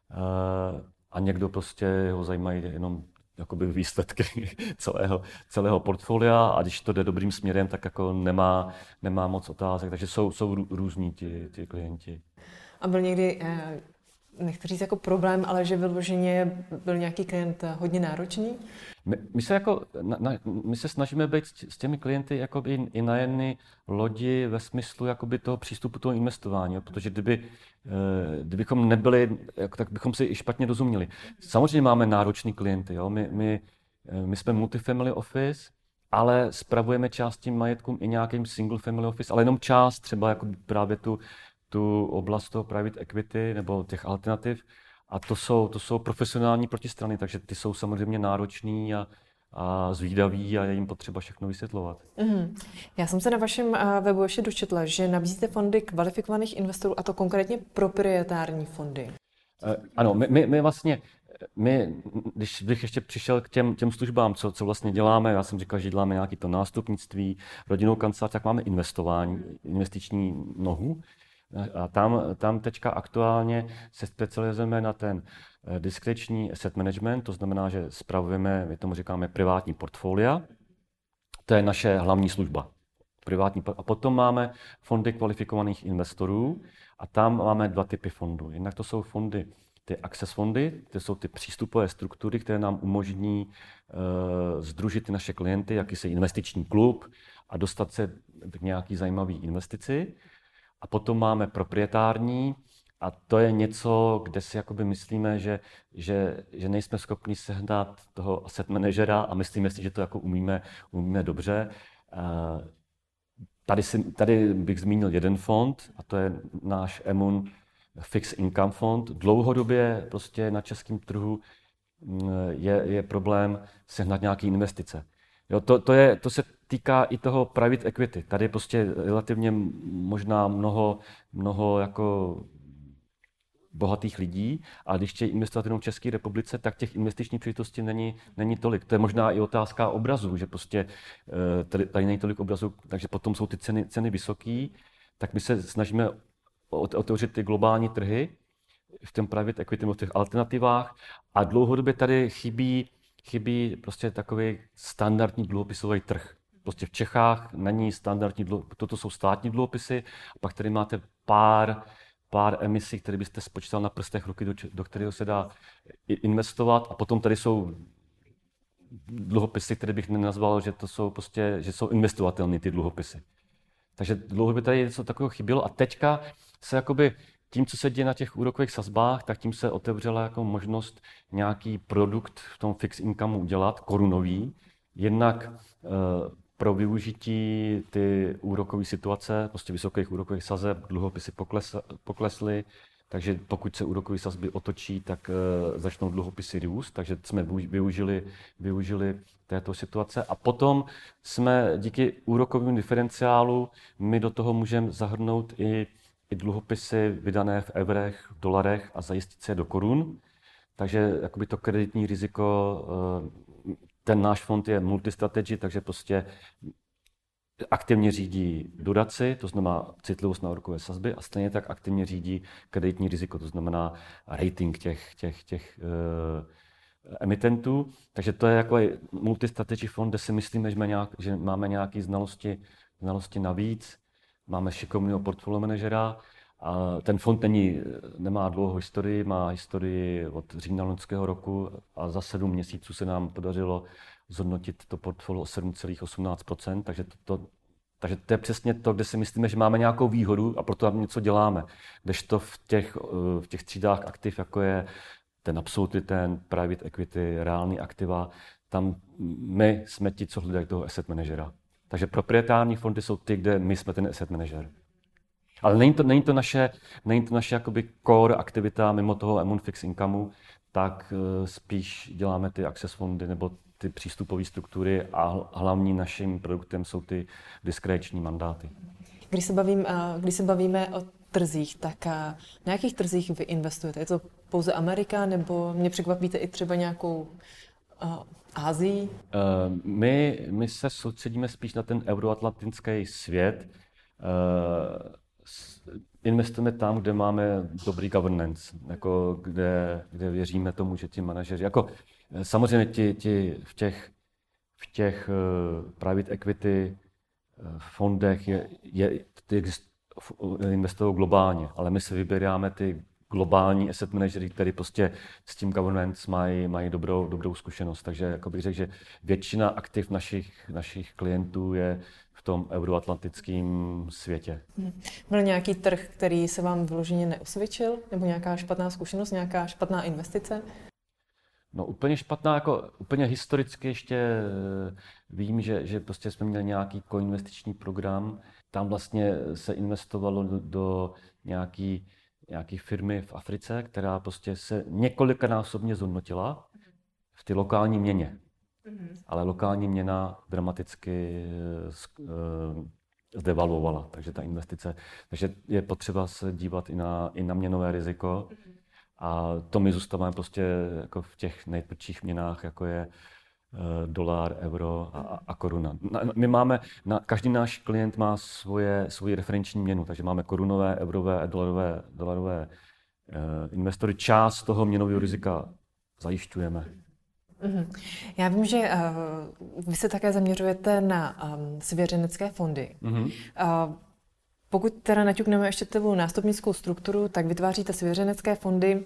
a někdo prostě ho zajímají jenom jakoby výsledky celého, celého portfolia a když to jde dobrým směrem, tak jako nemá, nemá moc otázek, takže jsou, jsou různí ti, ti klienti.
A byl někdy nechci říct jako problém, ale že vyloženě byl nějaký klient hodně náročný?
My, my, se, jako, na, na, my se snažíme být s těmi klienty jakoby i na jedné lodi ve smyslu jakoby toho přístupu toho investování, protože kdyby, kdybychom nebyli, tak bychom si i špatně rozuměli. Samozřejmě máme náročný klienty, jo? My, my, my jsme multifamily office, ale spravujeme část tím majetkům i nějakým single family office, ale jenom část, třeba jako právě tu tu oblast toho private equity nebo těch alternativ. A to jsou, to jsou profesionální protistrany, takže ty jsou samozřejmě nároční a, a zvídaví a je jim potřeba všechno vysvětlovat.
Mm. Já jsem se na vašem webu ještě dočetla, že nabízíte fondy kvalifikovaných investorů, a to konkrétně proprietární fondy.
E, ano, my, my, my vlastně, my, když bych ještě přišel k těm, těm službám, co, co vlastně děláme, já jsem říkal, že děláme nějaké to nástupnictví, rodinnou kancelář, tak máme investování, investiční nohu. A tam, tam teďka aktuálně se specializujeme na ten diskreční asset management, to znamená, že spravujeme, my tomu říkáme privátní portfolia. To je naše hlavní služba. Privátní, a potom máme fondy kvalifikovaných investorů a tam máme dva typy fondů. Jednak to jsou fondy, ty access fondy, to jsou ty přístupové struktury, které nám umožní uh, sdružit naše klienty, jakýsi investiční klub a dostat se k nějaký zajímavý investici. A potom máme proprietární a to je něco, kde si jakoby myslíme, že, že, že nejsme schopni sehnat toho asset managera a myslíme si, že to jako umíme, umíme dobře. Tady, si, tady bych zmínil jeden fond a to je náš Emun Fixed Income Fond. Dlouhodobě prostě na českém trhu je, je problém sehnat nějaké investice. Jo, to, to, je, to se týká i toho private equity. Tady je prostě relativně možná mnoho, mnoho jako bohatých lidí, a když chtějí investovat jenom v České republice, tak těch investičních příležitostí není, není tolik. To je možná i otázka obrazů, že prostě tady, tady není tolik obrazů, takže potom jsou ty ceny, ceny vysoké, tak my se snažíme otevřít ty globální trhy v tom private equity, v těch alternativách, a dlouhodobě tady chybí, chybí prostě takový standardní dluhopisový trh. Prostě v Čechách není standardní dluhopisy, toto jsou státní dluhopisy, a pak tady máte pár, pár emisí, které byste spočítal na prstech ruky, do, do kterého se dá investovat, a potom tady jsou dluhopisy, které bych nenazval, že to jsou prostě, že jsou investovatelné ty dluhopisy. Takže dlouhodobě tady něco takového chybělo, a teďka se jakoby tím, co se děje na těch úrokových sazbách, tak tím se otevřela jako možnost nějaký produkt v tom fixed income udělat, korunový, jednak e, pro využití ty úrokové situace, prostě vysokých úrokových sazeb, dluhopisy pokles, poklesly, takže pokud se úrokové sazby otočí, tak e, začnou dluhopisy růst, takže jsme využili, využili této situace. A potom jsme díky úrokovému diferenciálu, my do toho můžeme zahrnout i i dluhopisy vydané v eurech, v dolarech a zajistit se do korun. Takže jakoby to kreditní riziko, ten náš fond je multistrategy, takže prostě aktivně řídí duraci, to znamená citlivost na úrokové sazby, a stejně tak aktivně řídí kreditní riziko, to znamená rating těch, těch, těch uh, emitentů. Takže to je jako multistrategy fond, kde si myslíme, že, nějak, že máme nějaké znalosti, znalosti navíc. Máme šikovného portfolio manažera, a ten fond není, nemá dlouhou historii, má historii od října loňského roku, a za sedm měsíců se nám podařilo zhodnotit to portfolio o sedm celá osmnáct procent, takže to, to, takže to je přesně to, kde si myslíme, že máme nějakou výhodu a proto tam něco děláme. Kdežto v těch, v těch třídách aktiv, jako je ten absolutely ten private equity, reální aktiva, tam my jsme ti, co hledají toho asset managera. Takže proprietární fondy jsou ty, kde my jsme ten asset manager. Ale není to, není to naše, není to naše jakoby core aktivita mimo toho Emun Fixed Incomeu, tak uh, spíš děláme ty access fondy nebo ty přístupové struktury, a hlavním naším produktem jsou ty diskréční mandáty.
Když se, bavím, když se bavíme o trzích, tak na jakých trzích vy investujete? Je to pouze Amerika, nebo mě překvapíte i třeba nějakou uh, Asii?
Uh, my, my se soustředíme spíš na ten euroatlantický svět. Uh, investujeme tam, kde máme dobrý governance, jako kde, kde věříme tomu, že ti manažeři, jako samozřejmě ti, ti v těch, v těch uh, private equity uh, fondech je, je, ty investují globálně, ale my se vybíráme ty globální asset manažery, který prostě s tím governance mají, mají dobrou, dobrou zkušenost. Takže jako bych řekl, že většina aktiv našich, našich klientů je v tom euroatlantickém světě.
Hmm. Byl nějaký trh, který se vám vyloženě neosvědčil? Nebo nějaká špatná zkušenost, nějaká špatná investice?
No úplně špatná, jako úplně historicky ještě vím, že, že prostě jsme měli nějaký koinvestiční program. Tam vlastně se investovalo do, do nějaký nějaký firmy v Africe, která prostě se několikanásobně zhodnotila v té lokální měně. Mm-hmm. Ale lokální měna dramaticky uh, zdevalvovala, takže ta investice, takže je potřeba se dívat i na, i na měnové riziko. Mm-hmm. A to my zůstáváme prostě jako v těch nejtvrdších měnách, jako je dolar, euro a, a koruna. My máme, na, každý náš klient má svoje, svoji referenční měnu, takže máme korunové, eurové a dolarové, dolarové uh, investory. Část toho měnového rizika zajišťujeme.
Mm-hmm. Já vím, že uh, vy se také zaměřujete na um, svěřenecké fondy. Mm-hmm. Uh, Pokud teda naťukneme ještě tu nástupnickou strukturu, tak vytváříte svěřenecké fondy,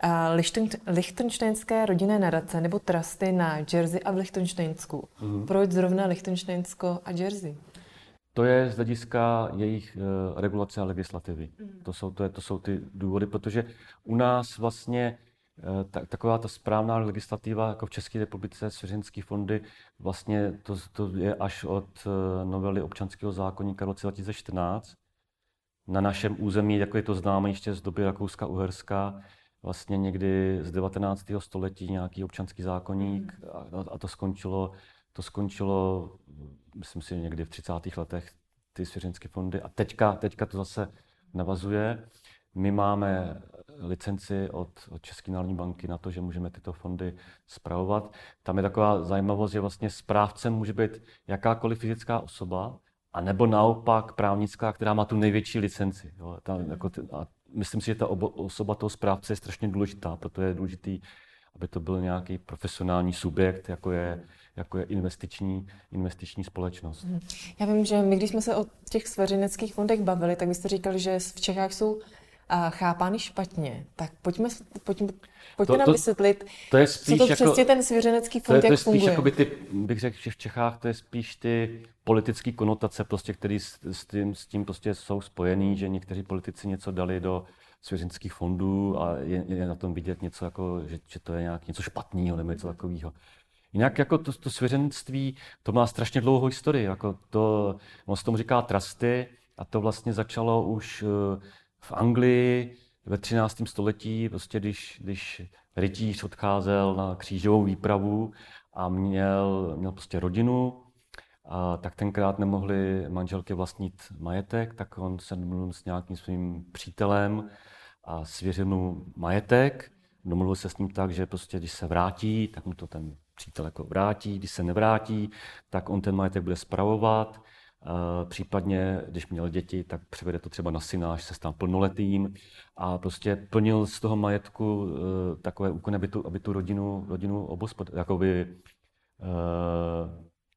lichtenštejnské rodinné nadace nebo trusty na Jersey a v Lichtenštejnsku. Mm. Proč zrovna Lichtenštejnsko a Jersey?
To je z hlediska jejich uh, regulace a legislativy. Mm. To jsou, to, je, to jsou ty důvody, protože u nás vlastně uh, ta, taková ta správná legislativa, jako v České republice, svěřenecké fondy, vlastně to, to je až od uh, novely občanského zákoníka roce dva tisíce čtrnáct. Na našem území, jako je to známé ještě z doby Rakouska-Uherska, vlastně někdy z devatenáctého století nějaký občanský zákoník a, a to skončilo, to skončilo, myslím si, někdy v třicátých letech ty svěřenecké fondy a teďka, teďka to zase navazuje. my máme licenci od, od České národní banky na to, že můžeme tyto fondy spravovat. Tam je taková zajímavost, že vlastně správcem může být jakákoliv fyzická osoba, a nebo naopak právnická, která má tu největší licenci. Jo. Ta, jako ty, a myslím si, že ta obo, osoba toho správce je strašně důležitá, proto je důležitý, aby to byl nějaký profesionální subjekt, jako je, jako je investiční, investiční společnost.
Já vím, že my, když jsme se o těch svěřeneckých fondech bavili, tak byste říkali, že v Čechách jsou a chápány špatně. Tak pojďme, pojďme, pojďme
to,
nám
to,
vysvětlit,
to je spíš
co to
jako,
přesně ten svěřenecký fond,
to je,
jak
to je spíš
funguje.
jakoby ty, bych řekl, že v Čechách to je spíš ty politické konotace, prostě, které s, s tím, s tím prostě jsou spojený, že někteří politici něco dali do svěřeneckých fondů a je, je na tom vidět něco jako, že, že to je nějak něco špatného nebo něco takového. Jinak jako to, to svěřenství, to má strašně dlouhou historii, jako to, on se tomu říká trusty a to vlastně začalo už v Anglii ve třináctém století, prostě když, když rytíř odcházel na křížovou výpravu a měl, měl prostě rodinu, a tak tenkrát nemohli manželky vlastnit majetek, tak on se domluvil s nějakým svým přítelem a svěřil mu majetek. Domluvil se s ním tak, že prostě když se vrátí, tak mu to ten přítel jako vrátí, když se nevrátí, tak on ten majetek bude spravovat. Uh, případně, když měl děti, tak převede to třeba na syna, až se stal plnoletým a prostě plnil z toho majetku uh, takové úkony, aby tu, aby tu rodinu, rodinu obospod, jakoby uh,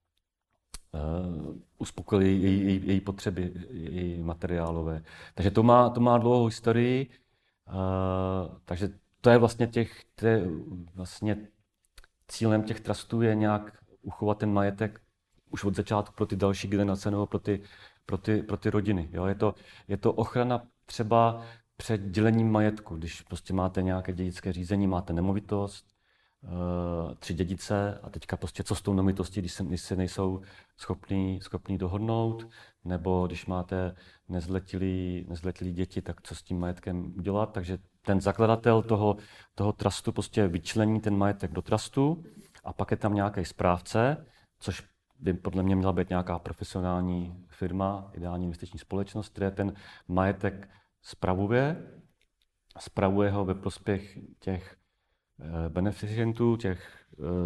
uh, uspokojil její, její, její potřeby, její materiálové. Takže to má, to má dlouhou historii, uh, takže to je vlastně těch, to je vlastně cílem těch trustů je nějak uchovat ten majetek už od začátku pro ty další generace nebo pro ty, pro ty, pro ty rodiny. Jo? Je to, je to ochrana třeba před dělením majetku. Když prostě máte nějaké dědické řízení, máte nemovitost, uh, tři dědice a teďka prostě co s tou nemovitostí, když se, když se nejsou schopní, schopní dohodnout, nebo když máte nezletilí, nezletilí děti, tak co s tím majetkem udělat. Takže ten zakladatel toho, toho trustu prostě vyčlení ten majetek do trustu a pak je tam nějaký správce, což by podle mě měla být nějaká profesionální firma, ideální investiční společnost, která ten majetek spravuje. Spravuje ho ve prospěch těch beneficientů, těch,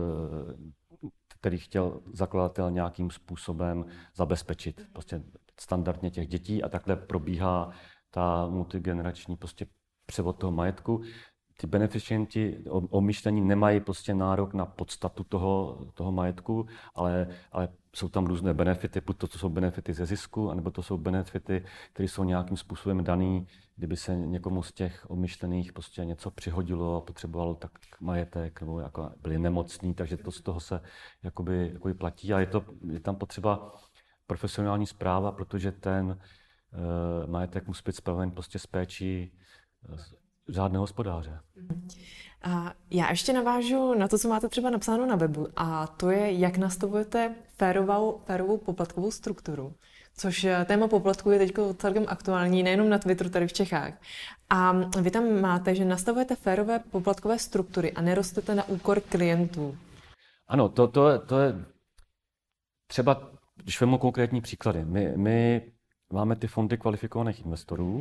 kterých chtěl zakladatel nějakým způsobem zabezpečit. Prostě standardně těch dětí a takhle probíhá ta multigenerační prostě převod toho majetku. Ty beneficienti omyšlení nemají prostě nárok na podstatu toho, toho majetku, ale, ale jsou tam různé benefity, buď to, to jsou benefity ze zisku, anebo to jsou benefity, které jsou nějakým způsobem daný, kdyby se někomu z těch omyšlených prostě něco přihodilo a potřebovalo tak majetek, nebo jako byli nemocní, takže to z toho se jakoby, jakoby platí. A je, to, je tam potřeba profesionální správa, protože ten uh, majetek musí být spraven prostě s péčí uh, řádného hospodáře.
A já ještě navážu na to, co máte třeba napsáno na webu, a to je, jak nastavujete férovou, férovou poplatkovou strukturu, což téma poplatku je teď celkem aktuální, nejenom na Twitteru tady v Čechách. A vy tam máte, že nastavujete férové poplatkové struktury a nerostete na úkor klientů.
Ano, to, to, to je třeba, když vezmu konkrétní příklady. My, my máme ty fondy kvalifikovaných investorů,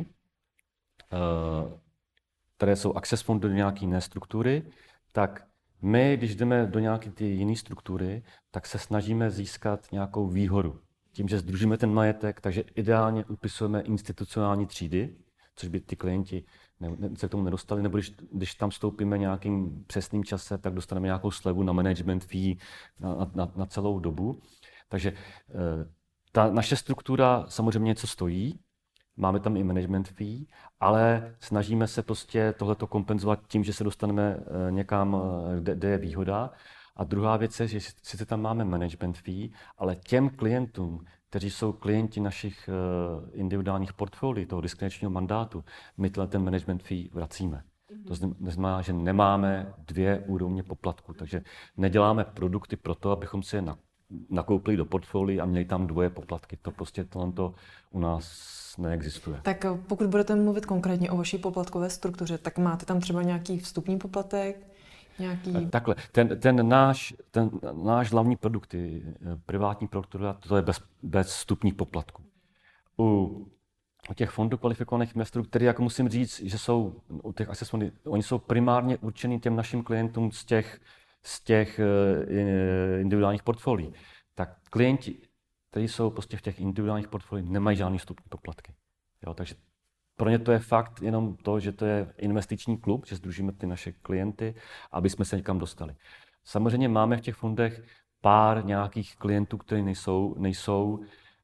uh, které jsou access fondy do nějaké jiné struktury, tak my, když jdeme do nějaké ty jiné struktury, tak se snažíme získat nějakou výhodu. Tím, že sdružíme ten majetek, takže ideálně upisujeme institucionální třídy, což by ty klienti ne, ne, se k tomu nedostali, nebo když, když tam vstoupíme nějakým přesným čase, tak dostaneme nějakou slevu na management fee na, na, na celou dobu. Takže ta naše struktura samozřejmě něco stojí, máme tam i management fee, ale snažíme se prostě tohleto kompenzovat tím, že se dostaneme někam, kde, kde je výhoda. A druhá věc je, že sice tam máme management fee, ale těm klientům, kteří jsou klienti našich individuálních portfolií, toho diskrečního mandátu, my ten management fee vracíme. To znamená, že nemáme dvě úrovně poplatku, takže neděláme produkty proto, abychom si je nakoupili do portfolií a měli tam dvoje poplatky. To prostě to u nás neexistuje.
Tak pokud budete mluvit konkrétně o vaší poplatkové struktuře, tak máte tam třeba nějaký vstupní poplatek? Nějaký...
Takhle, ten, ten, náš, ten náš hlavní produkt, privátní produktura, to je bez, bez vstupních poplatků. U o těch fondů kvalifikovaných investorů, který jako musím říct, že jsou u těch access fondy, oni jsou primárně určený těm našim klientům z těch, z těch individuálních portfolií. Tak klienti, kteří jsou prostě v těch individuálních portfoliích, nemají žádný vstupní poplatky. Jo, takže pro ně to je fakt jenom to, že to je investiční klub, že sdružíme ty naše klienty, aby jsme se někam dostali. Samozřejmě máme v těch fondech pár nějakých klientů, kteří nejsou, nejsou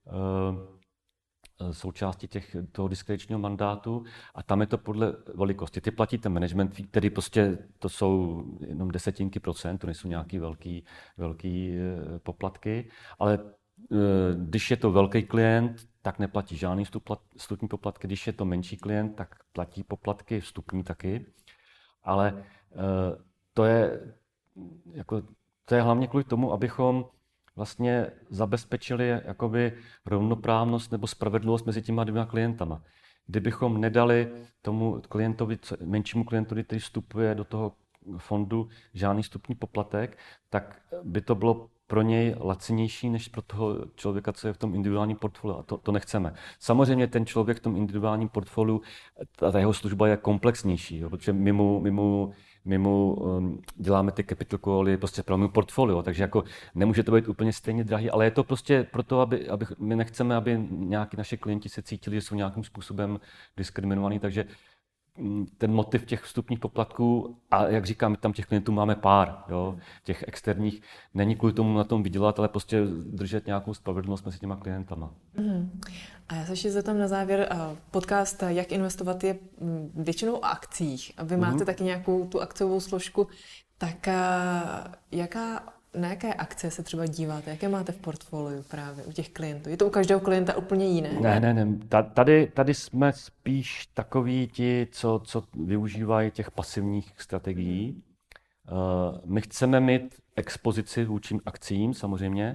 uh, součástí těch, toho diskrečního mandátu a tam je to podle velikosti. Ty platíte management fee, který prostě to jsou jenom desetinky procent, to nejsou nějaký velký, velký uh, poplatky, ale uh, když je to velký klient, tak neplatí žádný vstupní poplatky, když je to menší klient, tak platí poplatky vstupní taky, ale uh, to je jako to je hlavně kvůli tomu, abychom vlastně zabezpečili jakoby rovnoprávnost nebo spravedlivost mezi těma dvěma klientama. Kdybychom nedali tomu klientovi, menšímu klientovi, který vstupuje do toho fondu, žádný vstupní poplatek, tak by to bylo pro něj lacinější než pro toho člověka, co je v tom individuálním portfoliu. A to, to nechceme. Samozřejmě ten člověk v tom individuálním portfoliu, ta, ta jeho služba je komplexnější, jo, protože my mu, my mu My mu um, děláme ty capital cally prostě pro můj portfolio, takže jako nemůže to být úplně stejně drahý, ale je to prostě proto, aby, aby my nechceme, aby nějaký naši klienti se cítili, že jsou nějakým způsobem diskriminovaní, takže ten motiv těch vstupních poplatků, a jak říkám, tam těch klientů máme pár, jo, těch externích, není kvůli tomu na tom vydělat, ale prostě držet nějakou spravedlnost mezi těma klientama.
Mm. A já se ještě zeptám na závěr, podcast Jak investovat je většinou o akcích. Vy máte mm. taky nějakou tu akciovou složku, tak jaká, na jaké akce se třeba díváte, jaké máte v portfoliu právě u těch klientů? Je to u každého klienta úplně jiné?
Ne, ne, ne. Tady, tady jsme spíš takoví ti, co, co využívají těch pasivních strategií. My chceme mít expozici vůči akcím samozřejmě,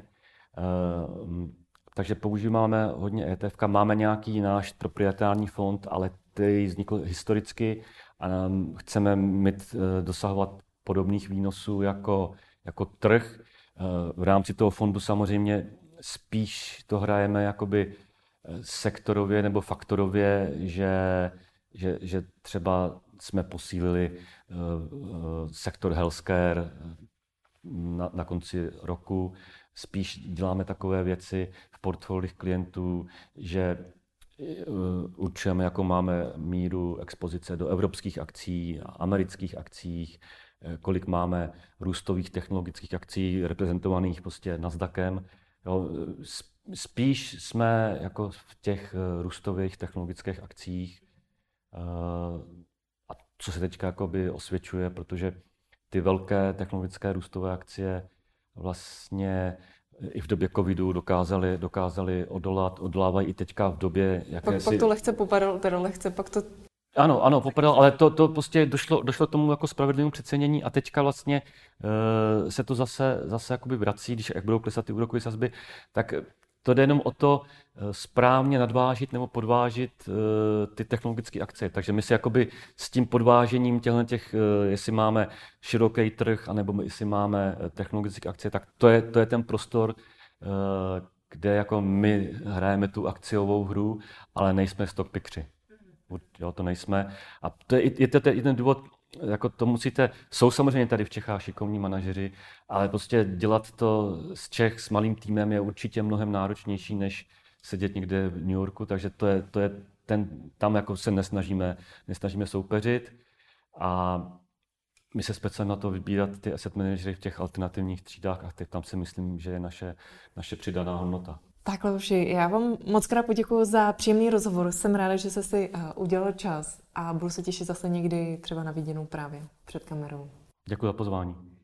takže používáme hodně E T F, máme nějaký náš proprietární fond, ale který vznikl historicky a chceme mít, dosahovat podobných výnosů jako jako trh. V rámci toho fondu samozřejmě spíš to hrajeme jakoby sektorově nebo faktorově, že, že, že třeba jsme posílili sektor healthcare na, na konci roku. Spíš děláme takové věci v portfoliích klientů, že určujeme, jakou máme míru expozice do evropských akcí, amerických akcích, kolik máme růstových technologických akcí reprezentovaných prostě Nasdaqem. Jo, spíš jsme jako v těch růstových technologických akcích, a co se teďka jakoby osvědčuje, protože ty velké technologické růstové akcie vlastně i v době covidu dokázali, dokázali odolat, odolávají i teďka v době jakési...
Pak, pak to lehce popadalo, teda lehce, pak to...
Ano, ano, popadal, ale to, to prostě došlo, došlo tomu jako spravedlivému přecenění a teďka vlastně uh, se to zase, zase jakoby vrací, když jak budou klesat ty úrokové sazby, tak to jde jenom o to uh, správně nadvážit nebo podvážit uh, ty technologické akcie. Takže my si jakoby s tím podvážením těchto těch, uh, jestli máme široký trh, anebo jestli máme technologické akcie, tak to je, to je ten prostor, uh, kde jako my hrajeme tu akciovou hru, ale nejsme stock pickři. Jo, to nejsme. A to je, je to jeden důvod, jako to musíte, jsou samozřejmě tady v Čechách šikovní manažeři, ale prostě dělat to z Čech s malým týmem je určitě mnohem náročnější, než sedět někde v New Yorku, takže to je, to je ten, tam jako se nesnažíme, nesnažíme soupeřit a my se speciálně na to vybírat ty asset manažery v těch alternativních třídách a tam si myslím, že je naše, naše přidaná hodnota.
Tak, Leoši, já vám moc krát poděkuji za příjemný rozhovor. Jsem ráda, že jste si udělal čas a budu se těšit zase někdy třeba na viděnou právě před kamerou.
Děkuji za pozvání.